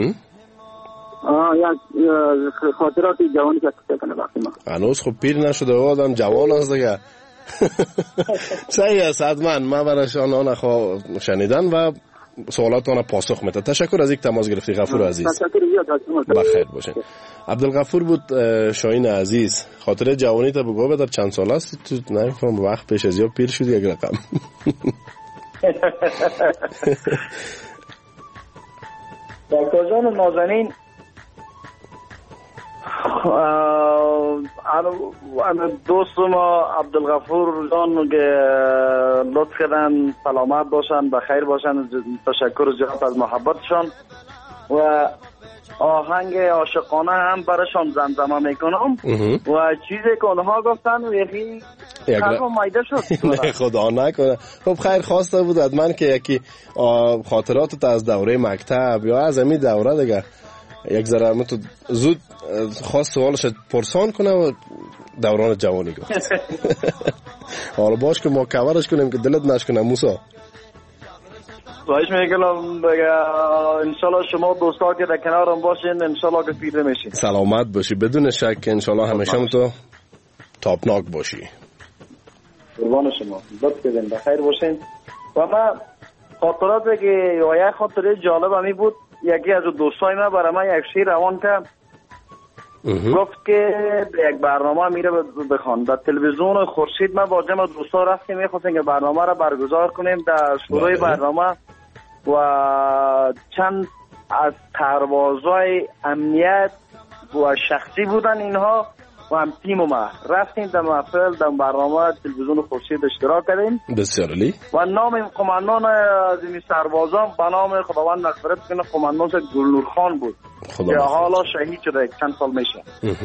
یک خاطرات جوانی که کنه وقتی ما هنوز خب پیر نشده آدم جوان است دیگه. صحیح است، حتما من برایشان آن شنیدن و سوالاتان پاسخ میده. تشکر از یک تماس گرفتی غفور عزیز. تشکر زیاد. بخیر باشین. عبدالغفور بود شاهین عزیز. خاطره جوانی تا بگو بدر چند سال است تو نمیفهم وقت پیش از یا پیر شدی یک رقم. دکتر جان نازنین دوست ما عبدالغفور جان که لطف کردن، سلامت باشن، بخیر باشن، تشکر زیاد از محبتشان و آهنگ عاشقانه هم برشان زمزمه میکنم و چیزی که اونها گفتن یکی قلبم مایده شد. نه خدا نکنه. خب خیر خواسته بود از من که یکی خاطراتت از دوره مکتب یا از امی دوره دیگه یک ذره من تو زود خواست سوالش پرسان کنه و دوران جوانی گفت. حالا باش که ما کورش کنیم که دلت نشکنه موسی. خواهش میکنم انشالله شما دوستا که در کنارم باشین انشالله که پیر نمیشین. سلامت باشی، بدون شک انشالله همیشه تو تاپناک باشی. قربان شما، لطف کردین، بخیر باشین. و من خاطراتی که یک خاطره جالب همی بود، یکی از دوستای من برای من یک شعر روان کرد، گفت که یک برنامه میره بخوان در تلویزیون خورشید. من با جمع دوستا رفتیم میخواستیم که برنامه را برگزار کنیم. در شروع برنامه و چند از سربازای امنیت و شخصی بودن اینها و هم تیم ما رفتیم در محفل در برنامه تلویزیون خورشید اشتراک کردیم. بسیار عالی. و نام این قماندان از این سربازان به نام خداوند مغفرت کنه قماندان گلنور خان بود که حالا شهید شده چند سال میشه.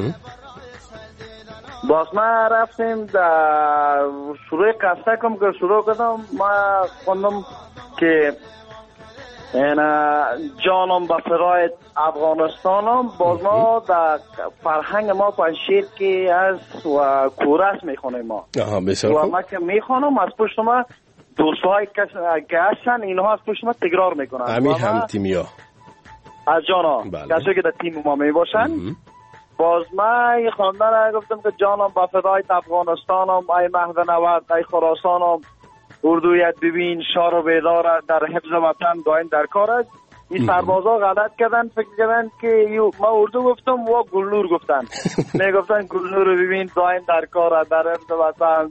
باز ما رفتیم در شروع قصدکم که شروع کردم ما خوندم که جانم به فدای افغانستانم. باز ما در فرهنگ ما پنشیر که از و کورس میخونیم ما و ما که میخونم از پشت ما دوستایی که هستن اینها از پشت ما تکرار میکنن. همین هم تیمی ها از جانا کسی که در تیم ما میباشن. باز ما این خواندن گفتم که جانم به فدای افغانستانم، ای مهد نوت، ای خراسانم، اردویت ببین شار و بیدار در حفظ وطن دائم در کار است. این سربازا غلط کردن، فکر کردن که ما اردو گفتم و گلنور گفتن. میگفتن گلنور رو ببین دائم در کار است در حفظ وطن.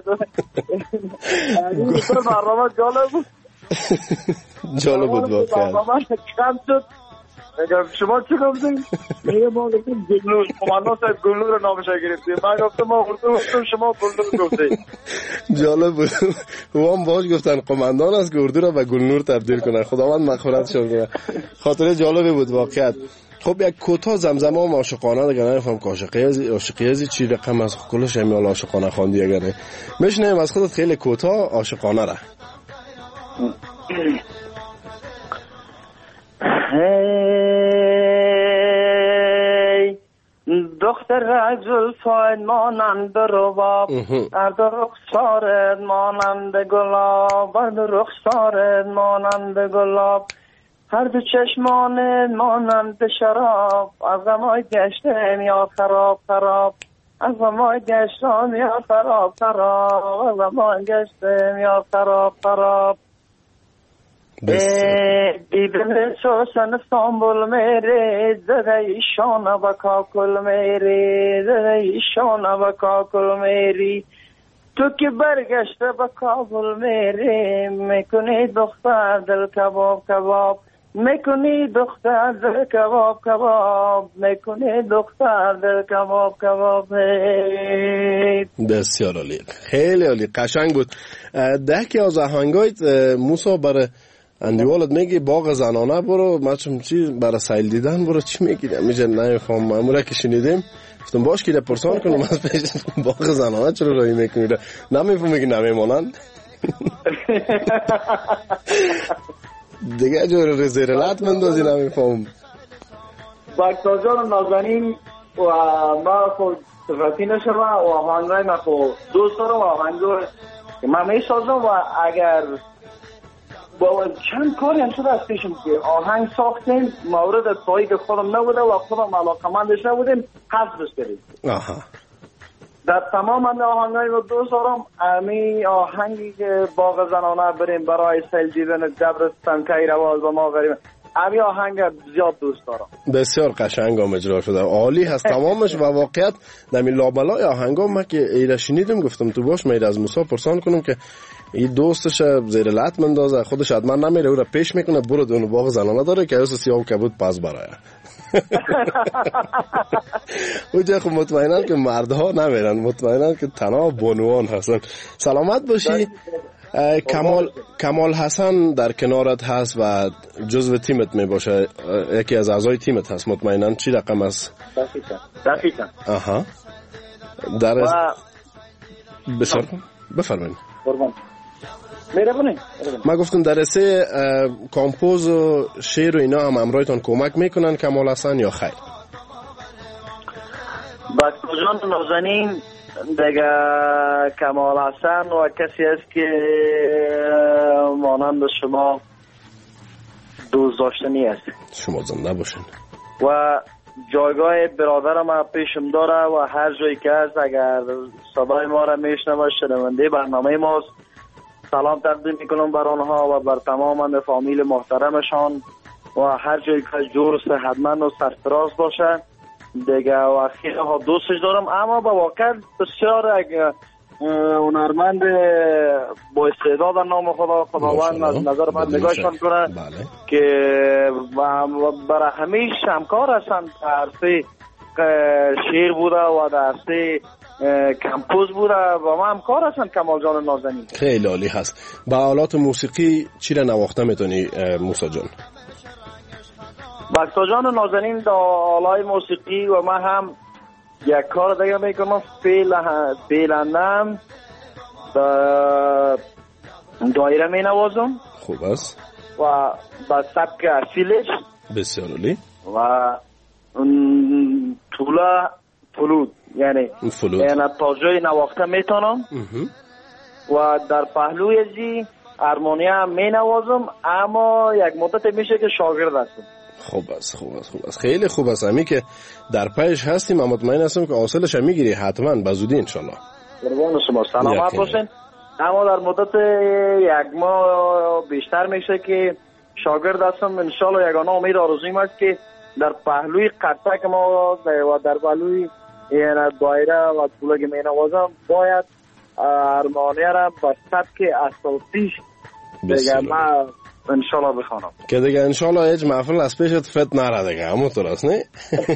این برنامه جالب بود. جالب بود واقعا. برنامه کم شد شما چی گفتین؟ میگه ما گفتیم گلنور. کماندان صاحب گلنور رو نامش گرفتیم. من گفتم ما اردو گفتم شما گلنور گفتید. جالب بود. هم باش گفتن قماندان از اردو رو به گلنور تبدیل کنن. خداوند مغفرتشون کنه. خاطره جالبی بود واقعا. خب یک کوتاه زمزمه هم عاشقانه دیگه نفهم که عاشقی از چی رقم از کلش همیال عاشقانه خواندی اگره میشنیم از خودت خیلی کوتاه عاشقانه را. هی دختر زلفای مانند رباب در رخسارت مانند گلاب در رخسارت مانند گلاب هر دو چشمانت مانند شراب از غمای گشتم یا خراب خراب از غمای گشتم یا خراب خراب از غمای گشتم یا خراب خراب دیدن سوسن استانبول میری زده ایشان و کاکل میری زده ایشان و کاکل میری تو که برگشته به کابل میری میکنی دختر دل کباب کباب میکنی دختر دل کباب کباب میکنی دختر دل کباب کباب. بسیار عالی خیلی عالی قشنگ بود. که از آهنگایت موسی برای اندیوالت میگی باغ زنانه برو مچم چی برای سیل دیدن برو چی میگی میشه نمیفهم مامورا که شنیدیم گفتم باش که پرسان کنم از پیش باغ زنانه چرا رایی میکنی نمیفهم میگی نمیمانند دیگه جور رزیرلات مندازی نمیفهم. بکتا جان نازنین و ما خود صفتی نشم و آهنگای ما خود دوست دارم و آهنگای من میسازم و اگر با چند کاری هم شده از پیشم که آهنگ ساختیم مورد تایید خودم نبوده و خودم علاقمندش نبودیم حذفش کردیم. در تمام آهنگای رو دوست دارم. امی آهنگی که باغ زنانه بریم برای سیل دیدن دبرستان کیروان و ما غریبه امی آهنگ زیاد دوست دارم. بسیار قشنگ هم اجرا شده عالی هست تمامش و واقعیت دمی لابلای آهنگا ما که ایره شنیدم گفتم تو باش میره از موسی پرسان کنم که این دوستش زیر لط مندازه خودش حتما نمیره او را پیش میکنه برو دونو باغ زنانه داره که از سیاه و کبود پس برای اونجا خب مطمئنن که مردها نمیرن مطمئنن که تنها بانوان هستن. سلامت باشی. کمال حسن در کنارت هست و جزو تیمت می باشه یکی از اعضای تیمت هست مطمئنن چی رقم است؟ دقیقا. آها در بسیار بفرمایید. ما گفتم درسه کامپوز و شعر و اینا هم امرایتان کمک میکنن کمال حسن یا خیر؟ بکتا جان نازنین دیگه کمال حسن و کسی است که مانند شما دوست داشتنی است. شما زنده باشین. و جایگاه برادرم پیشم داره و هر جایی که هست اگر صدای ما را میشنوه شنونده برنامه ماست سلام تقدیم میکنم بر آنها و بر تمام فامیل محترمشان و هر جایی که جور صحتمند و سرفراز باشه دیگه و خیلی ها دوستش دارم اما با واقع بسیار هنرمند با استعداد در نام خداوند از نظر من نگاهشان کنه که برای همیش همکار هستن درسته شعر بوده و درسته کمپوز بوده و ما همکار هستن کمال جان نازنین. خیلی عالی هست. با آلات موسیقی چی را نواخته میتونی موسی جان؟ بکتا جان نازنین دا آلای موسیقی و من هم یک کار دیگه میکنم فعلا دایره می نوازم. خوب است. و با سبک اصیلش بسیار عالی و طوله فلود یعنی تا جای نواخته میتونم و در پهلوی ازی هارمونیا می نوازم اما یک مدت میشه که شاگرد هستم. خوب است خیلی خوب است. همی که در پیش هستیم اما مطمئن هستم که حاصلش هم میگیری حتما بزودی انشالله. قربان شما سلامت باشین. اما در مدت یک ماه بیشتر میشه که شاگرد هستم انشالله. یگانه امید آرزویم است که در پهلوی قطعه که ما و در پهلوی دایره و طوله که می نوازم باید هارمونیا را با سبک اساسیش دیگه من انشالله بخوانم که دیگه انشالله هیچ محفل از پیشت فت نره دیگه، همونطور است نه؟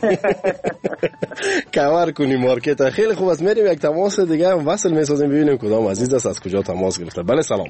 کور کنی مارکت. خیلی خوب است، میریم یک تماس دیگه هم وصل میسازیم ببینیم کدام عزیز است، از کجا تماس گرفته. بله سلام.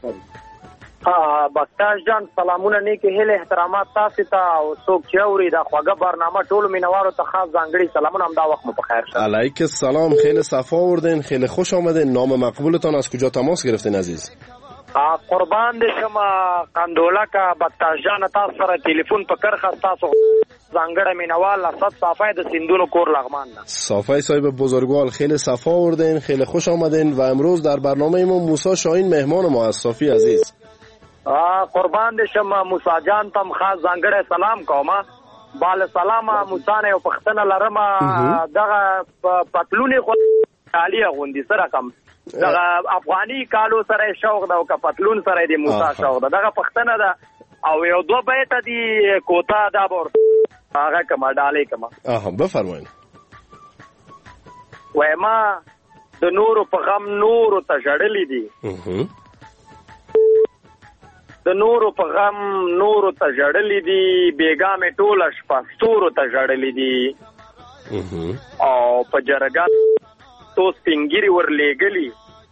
بختاش جان سلامونه نیکی هیله احترامات تاسو ته او څوک چې اوري دا خوږه برنامه ټولو مینوارو ته خاص ځانګړي سلامونه. هم دا وخت مو په خیر شه. علیک السلام، خیلی صفا آوردین، خیلی خوش آمدین. نام مقبولتان، از کجا تماس گرفتین عزیز؟ قربان دې شمه قندولکه بختاش جان تاسو سره ټلیفون په کرخه تاسو ځانګړی مینوال اسد صافی د سیندونو کور لغمان نه. صافی صاحب بزرگوار، خیلی صفا آوردین، خیلی خوش آمدین و امروز در برنامه ما موسی شاهین مهمان ما است. صافی عزیز قربان دې شمه موسی جان تم خاص ځانګړی سلام کومه. بال سلامه موسی نه یو پښتنه لرم دغه پتلونې خو عالی غوندي سره کم دغه افغاني کالو سره شوق دا او پتلون سره د موسی شوق دا دغه پښتنه ده او یو دو بیت دی کوتا دا بور هغه کما ډالې کما. بفرمایئ. وایما د نور په غم نور ته جړلې دي، د نور په غم نور ته جړلې دي، بیګا مې ټوله شپه ستورو ته جړلې دي او په جرګه تو سپینګری ورلېګلی،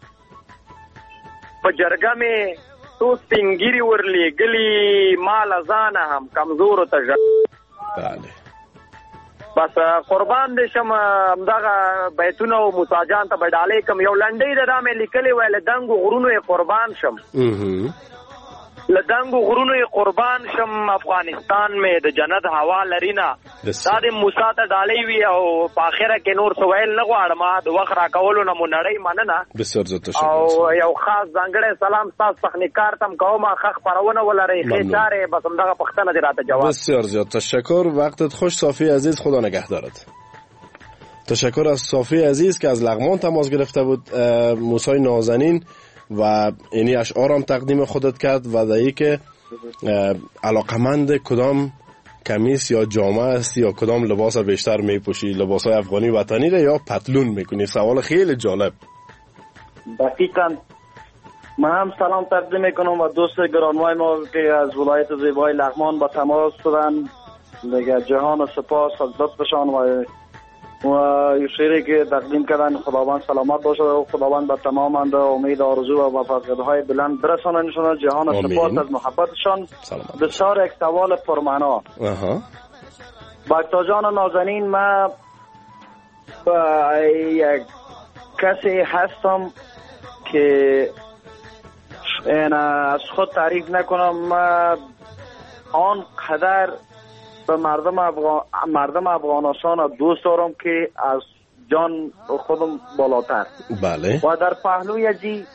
په جرګه مې تو سپینګری ورلېګلی، مال ځان هم کمزور ته بله. بس قربان دې شم دغه بیتونه او موسی جان ته بدالې کوم. یو لنډۍ دا مې لیکلې وای، له دنګو غرونو قربان شم، له دنګو غرونو قربان شم، افغانستان مې د جنت هوا لرینا. دا د موسی ته ډالۍ وی او په اخره کې نور سویل نه غواړم، د وخت را کولو نه مو نړۍ مننه. بسیار زیات تشکر. او یو خاص ځانګړی سلام تاسو تخنیکار تم کوم، خخ پرونه ولري خېچاره بس هم دغه پښتنه دې راته جواب. بسیار زیات تشکر، وقتت خوش صافی عزیز، خدا نگهدارت. تشکر از صافی عزیز که از لغمان تماس گرفته بود. موسی نازنین و اینی اشعارم تقدیم خودت کرد و دایی که علاقمند کدام کمیس یا جامعه است یا کدام لباس بیشتر میپوشی، لباس های افغانی وطنی را یا پتلون میکنی؟ سوال خیلی جالب. دقیقاً من هم سلام تقدیم میکنم و دوست گرانمای ما که از ولایت زیبای لغمان با تماس شدن دیگه جهان و سپاس از لطفشان و یه شعری که تقدیم کردن. خداوند سلامت باشه و خداوند به تمام امید آرزو و موفقیت‌های بلند برساننشان. جهان و سپاس از محبتشان. بسیار یک سوال پرمعنا. بکتا جان نازنین، من یک کسی هستم که از خود تعریف نکنم، من آنقدر به مردم افغانستان دوست دارم که از جان خودم بالاتر. بله. و در پهلوی ازی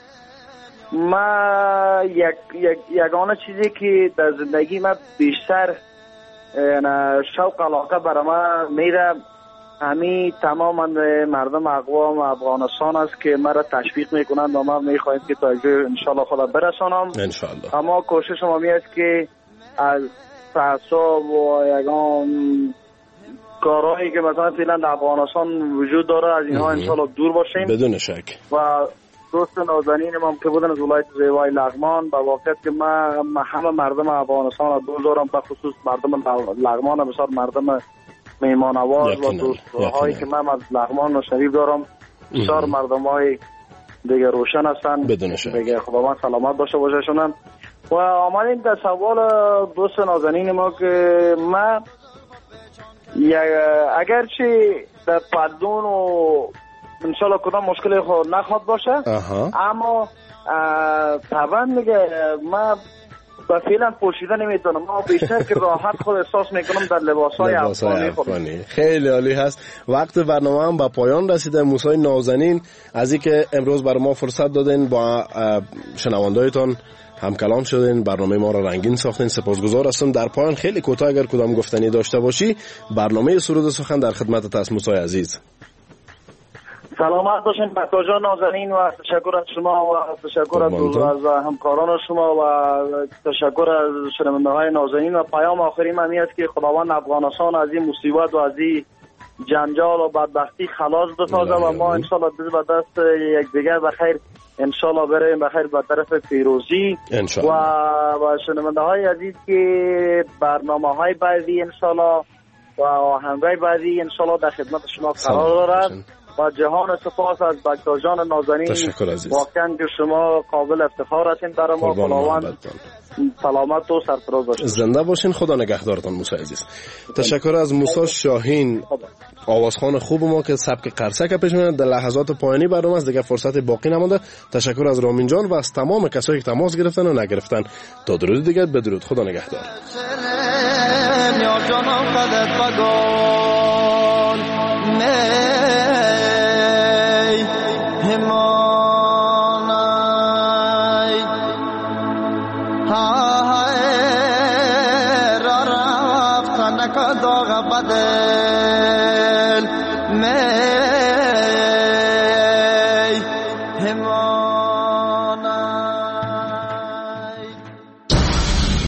ما یگانه چیزی که در زندگی من بیشتر شوق علاقه برای من میره همین تمام مردم اقوام افغانستان است که مرا تشویق میکنند و ما میخواهیم که تا انشالله خدا برسانم. انشالله. اما کوشش ما می است که از تعصب و یگان کارهایی که مثلا فعلا در افغانستان وجود داره از اینها انشالله دور باشیم بدون شک. و دوست نازنین ما که بودن از ولایت زیبای لغمان، با واقعیت که من همه مردم افغانستان را دوست دارم، به خصوص مردم لغمان بسیار مردم میهمانواز و دوستهایی که من از لغمان شریف دارم بسیار مردم های دیگه روشن هستن. بدون شک. دیگه خداوند سلامت باشه باششونم. و آمدیم در سوال دوست نازنین ما که من اگرچه در پدون و انشالله کدام مشکلی خود نخواد باشه اما طبعا میگه من با فعلا پوشیده نمیتونم، ما بیشتر که راحت خود احساس میکنم در لباسای افغانی. خیلی عالی هست. وقت برنامه هم به پایان رسیده. موسی نازنین، از اینکه امروز بر ما فرصت دادین با شنوندایتان هم کلام شدین، برنامه ما را رنگین ساختین، سپاسگزار هستم. در پایان خیلی کوتاه اگر کدام گفتنی داشته باشی، برنامه سرود سخن در خدمتت است موسی عزیز. سلامت باشین بکتا جان نازنین و تشکر از شما و تشکر از همکاران شما و تشکر از شنونده های نازنین. و پیام آخری من است که خداوند افغانستان از این مصیبت و از این جنجال و بدبختی خلاص بسازه و ما انشالله به دست یکدیگر بخیر انشالله بریم بخیر به طرف پیروزی و شنونده های عزیز که برنامه های بعدی انشالله و آهنگای بعدی انشالله در خدمت شما قرار دارد و جهان سپاس از بکتا جان نازنین. واقعا که شما قابل افتخار هستین برای ما. خداوند سلامت و سرفراز باشین. زنده باشین. خدا نگهدارتان موسی عزیز. تشکر از موسی شاهین آوازخوان خوب ما که سبک قرصک پیش میاد. در لحظات پایانی برنامه است، دیگه فرصت باقی نمانده. تشکر از رامین جان و از تمام کسایی که تماس گرفتن و نگرفتن. تا درود دیگر بدرود. خدا نگهدار. داغ بده